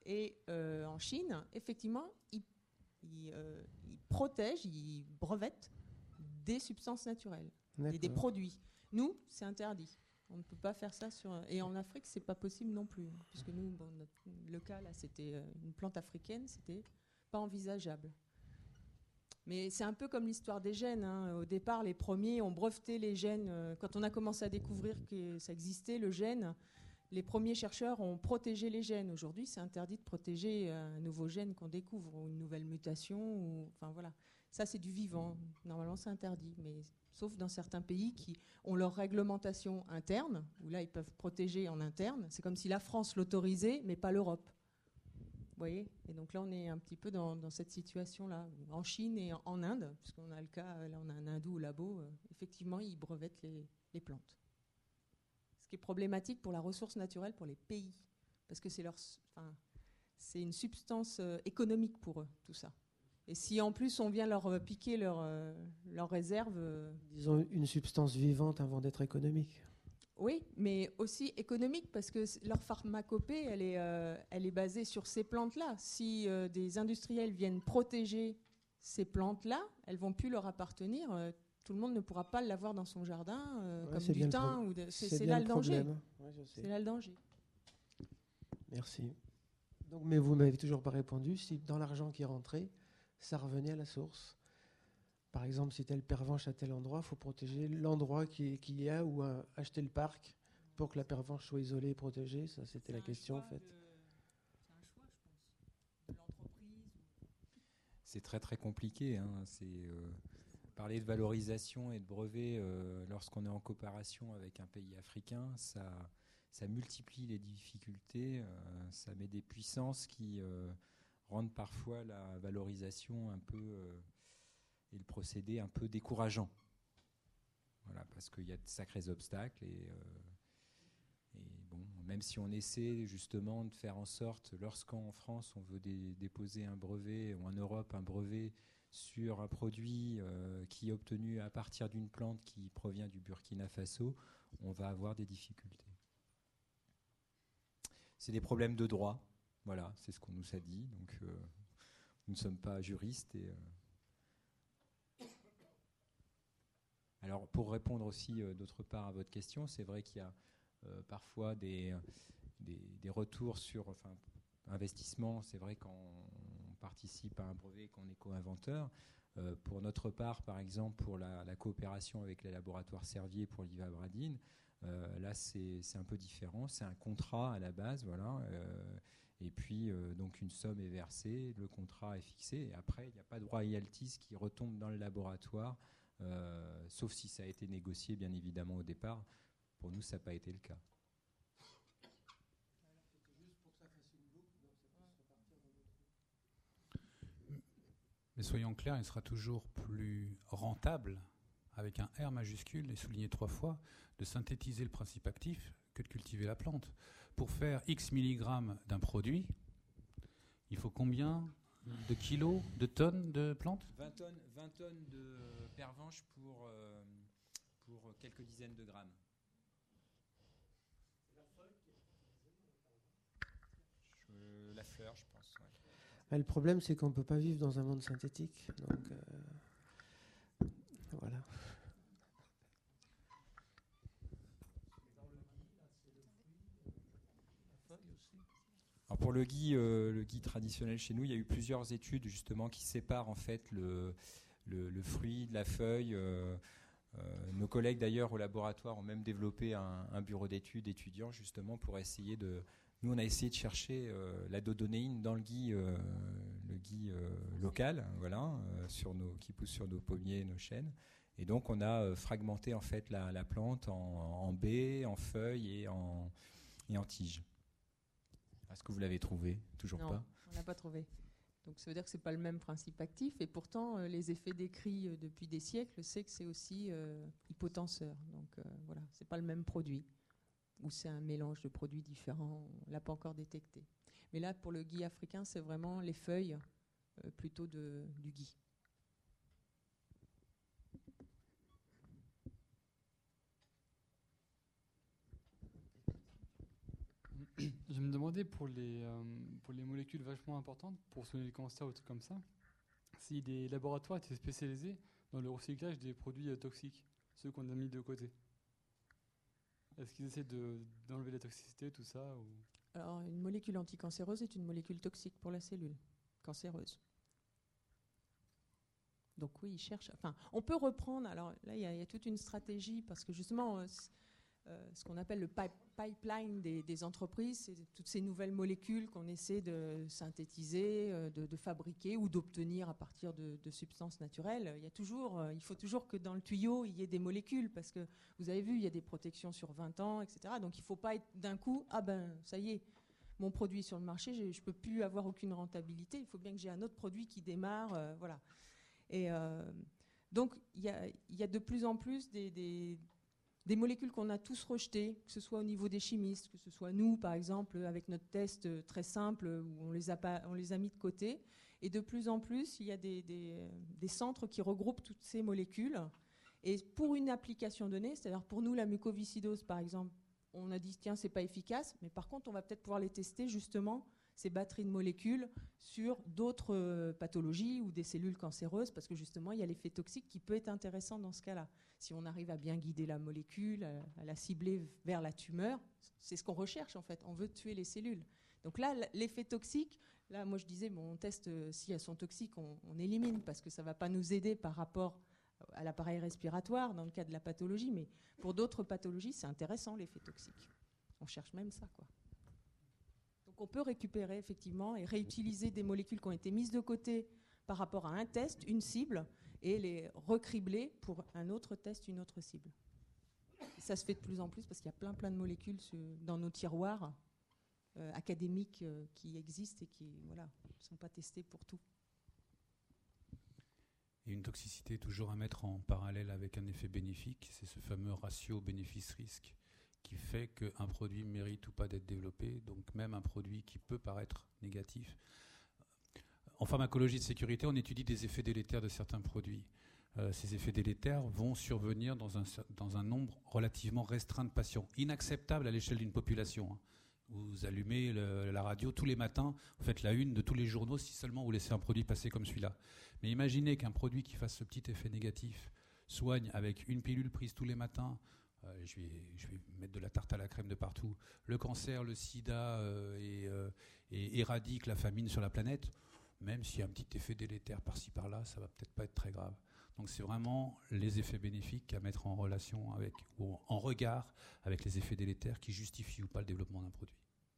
Et euh, en Chine, effectivement, ils, ils, euh, ils protègent, ils brevettent des substances naturelles, des, des produits. Nous, c'est interdit. On ne peut pas faire ça sur. Et en Afrique, c'est pas possible non plus, puisque nous, bon, notre, le cas là, c'était une plante africaine, c'était pas envisageable. Mais c'est un peu comme l'histoire des gènes. Hein. Au départ, les premiers ont breveté les gènes. Euh, quand on a commencé à découvrir que ça existait, le gène, les premiers chercheurs ont protégé les gènes. Aujourd'hui, c'est interdit de protéger un nouveau gène qu'on découvre, ou une nouvelle mutation. Ou, enfin voilà, ça c'est du vivant. Normalement, c'est interdit, mais sauf dans certains pays qui ont leur réglementation interne, où là, ils peuvent protéger en interne. C'est comme si la France l'autorisait, mais pas l'Europe. Vous voyez ? Et donc là, on est un petit peu dans, dans cette situation-là. En Chine et en, en Inde, puisqu'on a le cas, là, on a un hindou au labo, euh, effectivement, ils brevettent les, les plantes. Ce qui est problématique pour la ressource naturelle pour les pays, parce que c'est leur, enfin, c'est une substance euh, économique pour eux, tout ça. Et si en plus on vient leur euh, piquer leur, euh, leur réserve... Euh, Disons une substance vivante avant d'être économique. Oui, mais aussi économique, parce que leur pharmacopée, elle est, euh, elle est basée sur ces plantes-là. Si euh, des industriels viennent protéger ces plantes-là, elles vont plus leur appartenir. Euh, tout le monde ne pourra pas l'avoir dans son jardin, euh, ouais, comme du thym. Ou de, c'est, c'est, c'est là le danger. Ouais, c'est là le danger. Merci. Donc, mais vous m'avez toujours pas répondu si dans l'argent qui est rentré, ça revenait à la source. Par exemple, si telle pervenche à tel endroit, il faut protéger l'endroit qui, qui y a ou euh, acheter le parc pour que la pervenche soit isolée et protégée. Ça, c'était c'est la question, en fait. De... C'est un choix, je pense, de l'entreprise. C'est très, très compliqué. Hein. C'est, euh, parler de valorisation et de brevet euh, lorsqu'on est en coopération avec un pays africain, ça, ça multiplie les difficultés. Euh, ça met des puissances qui euh, rendent parfois la valorisation un peu... Euh, et le procédé un peu décourageant. Voilà, parce qu'il y a de sacrés obstacles et, euh, et bon, même si on essaie justement de faire en sorte, lorsqu'en France on veut dé- déposer un brevet, ou en Europe un brevet sur un produit euh, qui est obtenu à partir d'une plante qui provient du Burkina Faso, on va avoir des difficultés. C'est des problèmes de droit, voilà, c'est ce qu'on nous a dit, donc euh, nous ne sommes pas juristes et... Euh, Alors, pour répondre aussi euh, d'autre part à votre question, c'est vrai qu'il y a euh, parfois des, des, des retours sur enfin, investissement. C'est vrai quand on participe à un brevet, qu'on est co-inventeur. Euh, pour notre part, par exemple, pour la, la coopération avec les laboratoires Servier pour l'ivabradine, euh, là, c'est, c'est un peu différent. C'est un contrat à la base, voilà. Euh, et puis, euh, donc, une somme est versée, le contrat est fixé. Et après, il n'y a pas de royalties qui retombent dans le laboratoire. Euh, sauf si ça a été négocié, bien évidemment, au départ. Pour nous, ça n'a pas été le cas. Mais soyons clairs, il sera toujours plus rentable, avec un R majuscule et souligné trois fois, de synthétiser le principe actif que de cultiver la plante. Pour faire X milligrammes d'un produit, il faut combien de kilos, de tonnes de plantes ? vingt tonnes, vingt tonnes de pervenche pour, euh, pour quelques dizaines de grammes. La feuille je, La fleur, je pense. Ouais. Mais le problème, c'est qu'on ne peut pas vivre dans un monde synthétique. Donc, euh, voilà. Alors pour le gui, euh, le gui traditionnel chez nous, il y a eu plusieurs études justement qui séparent en fait le, le, le fruit de la feuille. Euh, euh, nos collègues d'ailleurs au laboratoire ont même développé un, un bureau d'études étudiants justement pour essayer de... Nous on a essayé de chercher euh, la dodonéine dans le gui, euh, le gui euh, local, voilà, euh, sur nos, qui pousse sur nos pommiers, nos chênes. Et donc on a euh, fragmenté en fait la, la plante en, en baies, en feuilles et en, et en tiges. Est-ce que vous l'avez trouvé ? Toujours non, pas ? On l'a pas trouvé. Donc ça veut dire que c'est pas le même principe actif, et pourtant euh, les effets décrits euh, depuis des siècles, c'est que c'est aussi euh, hypotenseur. Donc euh, voilà, c'est pas le même produit, ou c'est un mélange de produits différents. On l'a pas encore détecté. Mais là, pour le gui africain, c'est vraiment les feuilles euh, plutôt de, du gui. Je me demandais pour les, euh, pour les molécules vachement importantes, pour soigner le cancer ou des trucs comme ça, si des laboratoires étaient spécialisés dans le recyclage des produits euh, toxiques, ceux qu'on a mis de côté. Est-ce qu'ils essaient de, d'enlever la toxicité, tout ça ou... Alors, une molécule anticancéreuse est une molécule toxique pour la cellule cancéreuse. Donc oui, ils cherchent. Enfin, on peut reprendre. Alors là, il y, y a toute une stratégie parce que justement, euh, euh, ce qu'on appelle le pipe, pipeline des, des entreprises, c'est toutes ces nouvelles molécules qu'on essaie de synthétiser, euh, de, de fabriquer ou d'obtenir à partir de, de substances naturelles. Il y a toujours, euh, il faut toujours que dans le tuyau il y ait des molécules parce que vous avez vu, il y a des protections sur vingt ans, et cetera. Donc il ne faut pas être d'un coup, ah ben ça y est. Mon produit est sur le marché, je ne peux plus avoir aucune rentabilité. Il faut bien que j'ai un autre produit qui démarre, euh, voilà. Et euh, donc, il y, y a de plus en plus des, des, des molécules qu'on a tous rejetées, que ce soit au niveau des chimistes, que ce soit nous, par exemple, avec notre test très simple où on les a, pas, on les a mis de côté. Et de plus en plus, il y a des, des, des centres qui regroupent toutes ces molécules. Et pour une application donnée, c'est-à-dire pour nous, la mucoviscidose, par exemple, on a dit, tiens, c'est pas efficace, mais par contre, on va peut-être pouvoir les tester, justement, ces batteries de molécules sur d'autres euh, pathologies ou des cellules cancéreuses, parce que justement, il y a l'effet toxique qui peut être intéressant dans ce cas-là. Si on arrive à bien guider la molécule, à, à la cibler vers la tumeur, c'est ce qu'on recherche en fait, on veut tuer les cellules. Donc là, l'effet toxique, là, moi je disais, bon, on teste euh, si elles sont toxiques, on, on élimine, parce que ça ne va pas nous aider par rapport à l'appareil respiratoire dans le cas de la pathologie, mais pour d'autres pathologies, c'est intéressant l'effet toxique. On cherche même ça, quoi. Donc on peut récupérer effectivement et réutiliser des molécules qui ont été mises de côté par rapport à un test, une cible, et les recribler pour un autre test, une autre cible. Et ça se fait de plus en plus parce qu'il y a plein plein de molécules dans nos tiroirs euh, académiques euh, qui existent et qui voilà, ne sont pas testées pour tout. Et une toxicité toujours à mettre en parallèle avec un effet bénéfique, c'est ce fameux ratio bénéfice-risque qui fait qu'un produit mérite ou pas d'être développé, donc même un produit qui peut paraître négatif. En pharmacologie de sécurité, on étudie des effets délétères de certains produits. Euh, ces effets délétères vont survenir dans un, dans un nombre relativement restreint de patients, inacceptable à l'échelle d'une population. Hein. Vous allumez le, la radio tous les matins, vous faites la une de tous les journaux si seulement vous laissez un produit passer comme celui-là. Mais imaginez qu'un produit qui fasse ce petit effet négatif soigne avec une pilule prise tous les matins, euh, je, vais, je vais mettre de la tarte à la crème de partout, le cancer, le sida euh, et, euh, et éradique la famine sur la planète, même s'il y a un petit effet délétère par-ci par-là, ça va peut-être pas être très grave. Donc c'est vraiment les effets bénéfiques à mettre en relation avec, ou en regard avec les effets délétères qui justifient ou pas le développement d'un produit.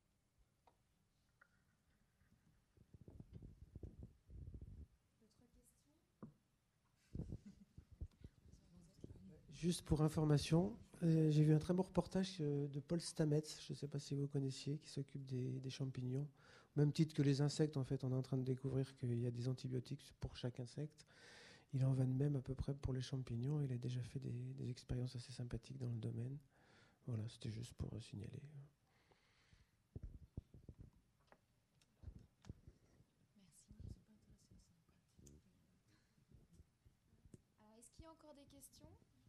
Juste pour information, euh, j'ai vu un très beau reportage euh, de Paul Stamets, je ne sais pas si vous connaissiez, qui s'occupe des, des champignons. Au même titre que les insectes, en fait, on est en train de découvrir qu'il y a des antibiotiques pour chaque insecte. Il en va de même à peu près pour les champignons. Il a déjà fait des, des expériences assez sympathiques dans le domaine. Voilà, c'était juste pour euh, signaler. Merci. Alors, est-ce qu'il y a encore des questions ?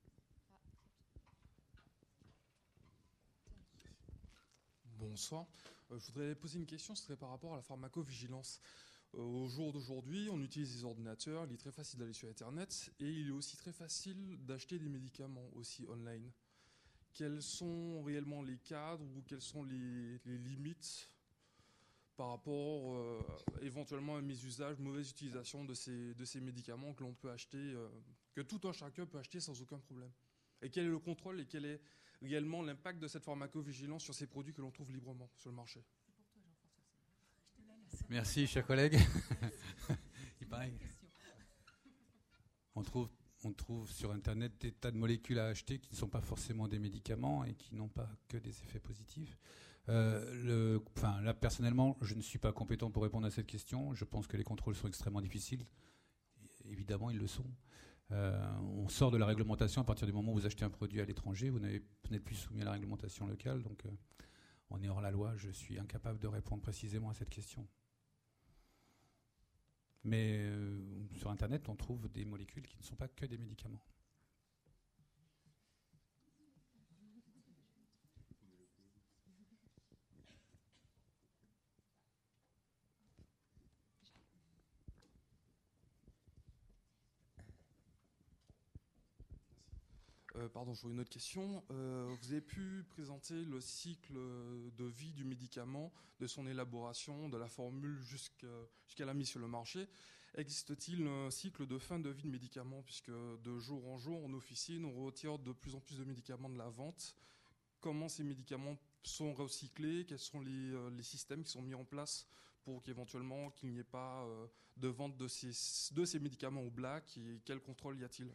Bonsoir. Euh, je voudrais poser une question, ce serait par rapport à la pharmacovigilance. Euh, au jour d'aujourd'hui, on utilise des ordinateurs, il est très facile d'aller sur Internet et il est aussi très facile d'acheter des médicaments aussi online. Quels sont réellement les cadres ou quelles sont les, les limites par rapport euh, éventuellement à mes usages, mauvaise utilisation de ces, de ces médicaments que l'on peut acheter, euh, que tout un chacun peut acheter sans aucun problème? Et quel est le contrôle et quel est réellement l'impact de cette pharmacovigilance sur ces produits que l'on trouve librement sur le marché? Merci, chers collègues. Il paraît. On trouve, on trouve sur Internet des tas de molécules à acheter qui ne sont pas forcément des médicaments et qui n'ont pas que des effets positifs. Euh, le, enfin, là, personnellement, je ne suis pas compétent pour répondre à cette question. Je pense que les contrôles sont extrêmement difficiles. Évidemment, ils le sont. Euh, on sort de la réglementation à partir du moment où vous achetez un produit à l'étranger. Vous n'êtes plus soumis à la réglementation locale. Donc, euh, on est hors la loi. Je suis incapable de répondre précisément à cette question. Mais euh, sur Internet, on trouve des molécules qui ne sont pas que des médicaments. Euh, pardon, j'aurais une autre question. Euh, vous avez pu présenter le cycle de vie du médicament, de son élaboration, de la formule jusqu'à, jusqu'à la mise sur le marché. Existe-t-il un cycle de fin de vie de médicaments, puisque de jour en jour, en officine, on retire de plus en plus de médicaments de la vente. Comment ces médicaments sont recyclés? Quels sont les, euh, les systèmes qui sont mis en place pour qu'éventuellement qu'il n'y ait pas euh, de vente de ces, de ces médicaments au black, et quel contrôle y a-t-il?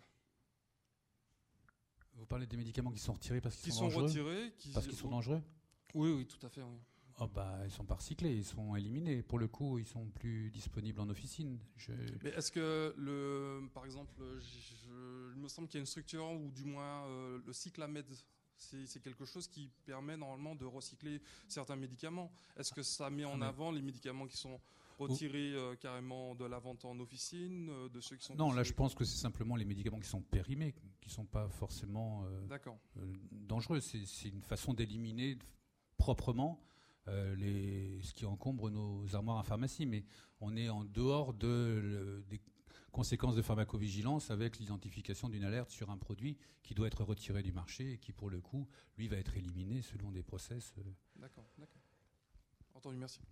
Vous parlez des médicaments qui sont retirés parce qu'ils Qui sont, sont dangereux retirés, qui- Parce qu'ils sont dangereux Oui, oui, tout à fait. Oui. Oh bah, ils sont pas recyclés, ils sont éliminés. Pour le coup, ils sont plus disponibles en officine. Je... Mais est-ce que, le, par exemple, je, je- il me semble qu'il y a une structure, ou du moins euh, le Cyclamed, c'est c'est quelque chose qui permet normalement de recycler certains médicaments. Est-ce que ça met en Ah, mais- avant les médicaments qui sont retirés euh, carrément de la vente en officine, euh, de ceux qui sont... Non, là, je considérés pense que c'est simplement les médicaments qui sont périmés, qui sont pas forcément euh, D'accord. euh, dangereux. C'est c'est une façon d'éliminer proprement euh, les, ce qui encombre nos armoires à pharmacie. Mais on est en dehors de, le- des conséquences de pharmacovigilance avec l'identification d'une alerte sur un produit qui doit être retiré du marché et qui, pour le coup, lui, va être éliminé selon des process. euh. D'accord, d'accord. Entendu, merci.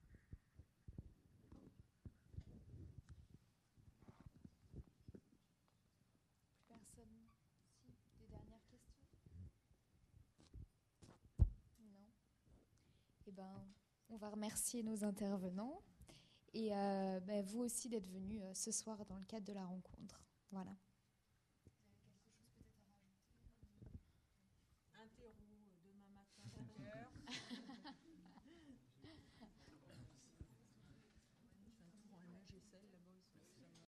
Personne. Si, des dernières questions? Non. Eh ben, on va remercier nos intervenants et euh, ben, vous aussi d'être venus euh, ce soir dans le cadre de la rencontre. Voilà. Interro demain matin, cinq heures.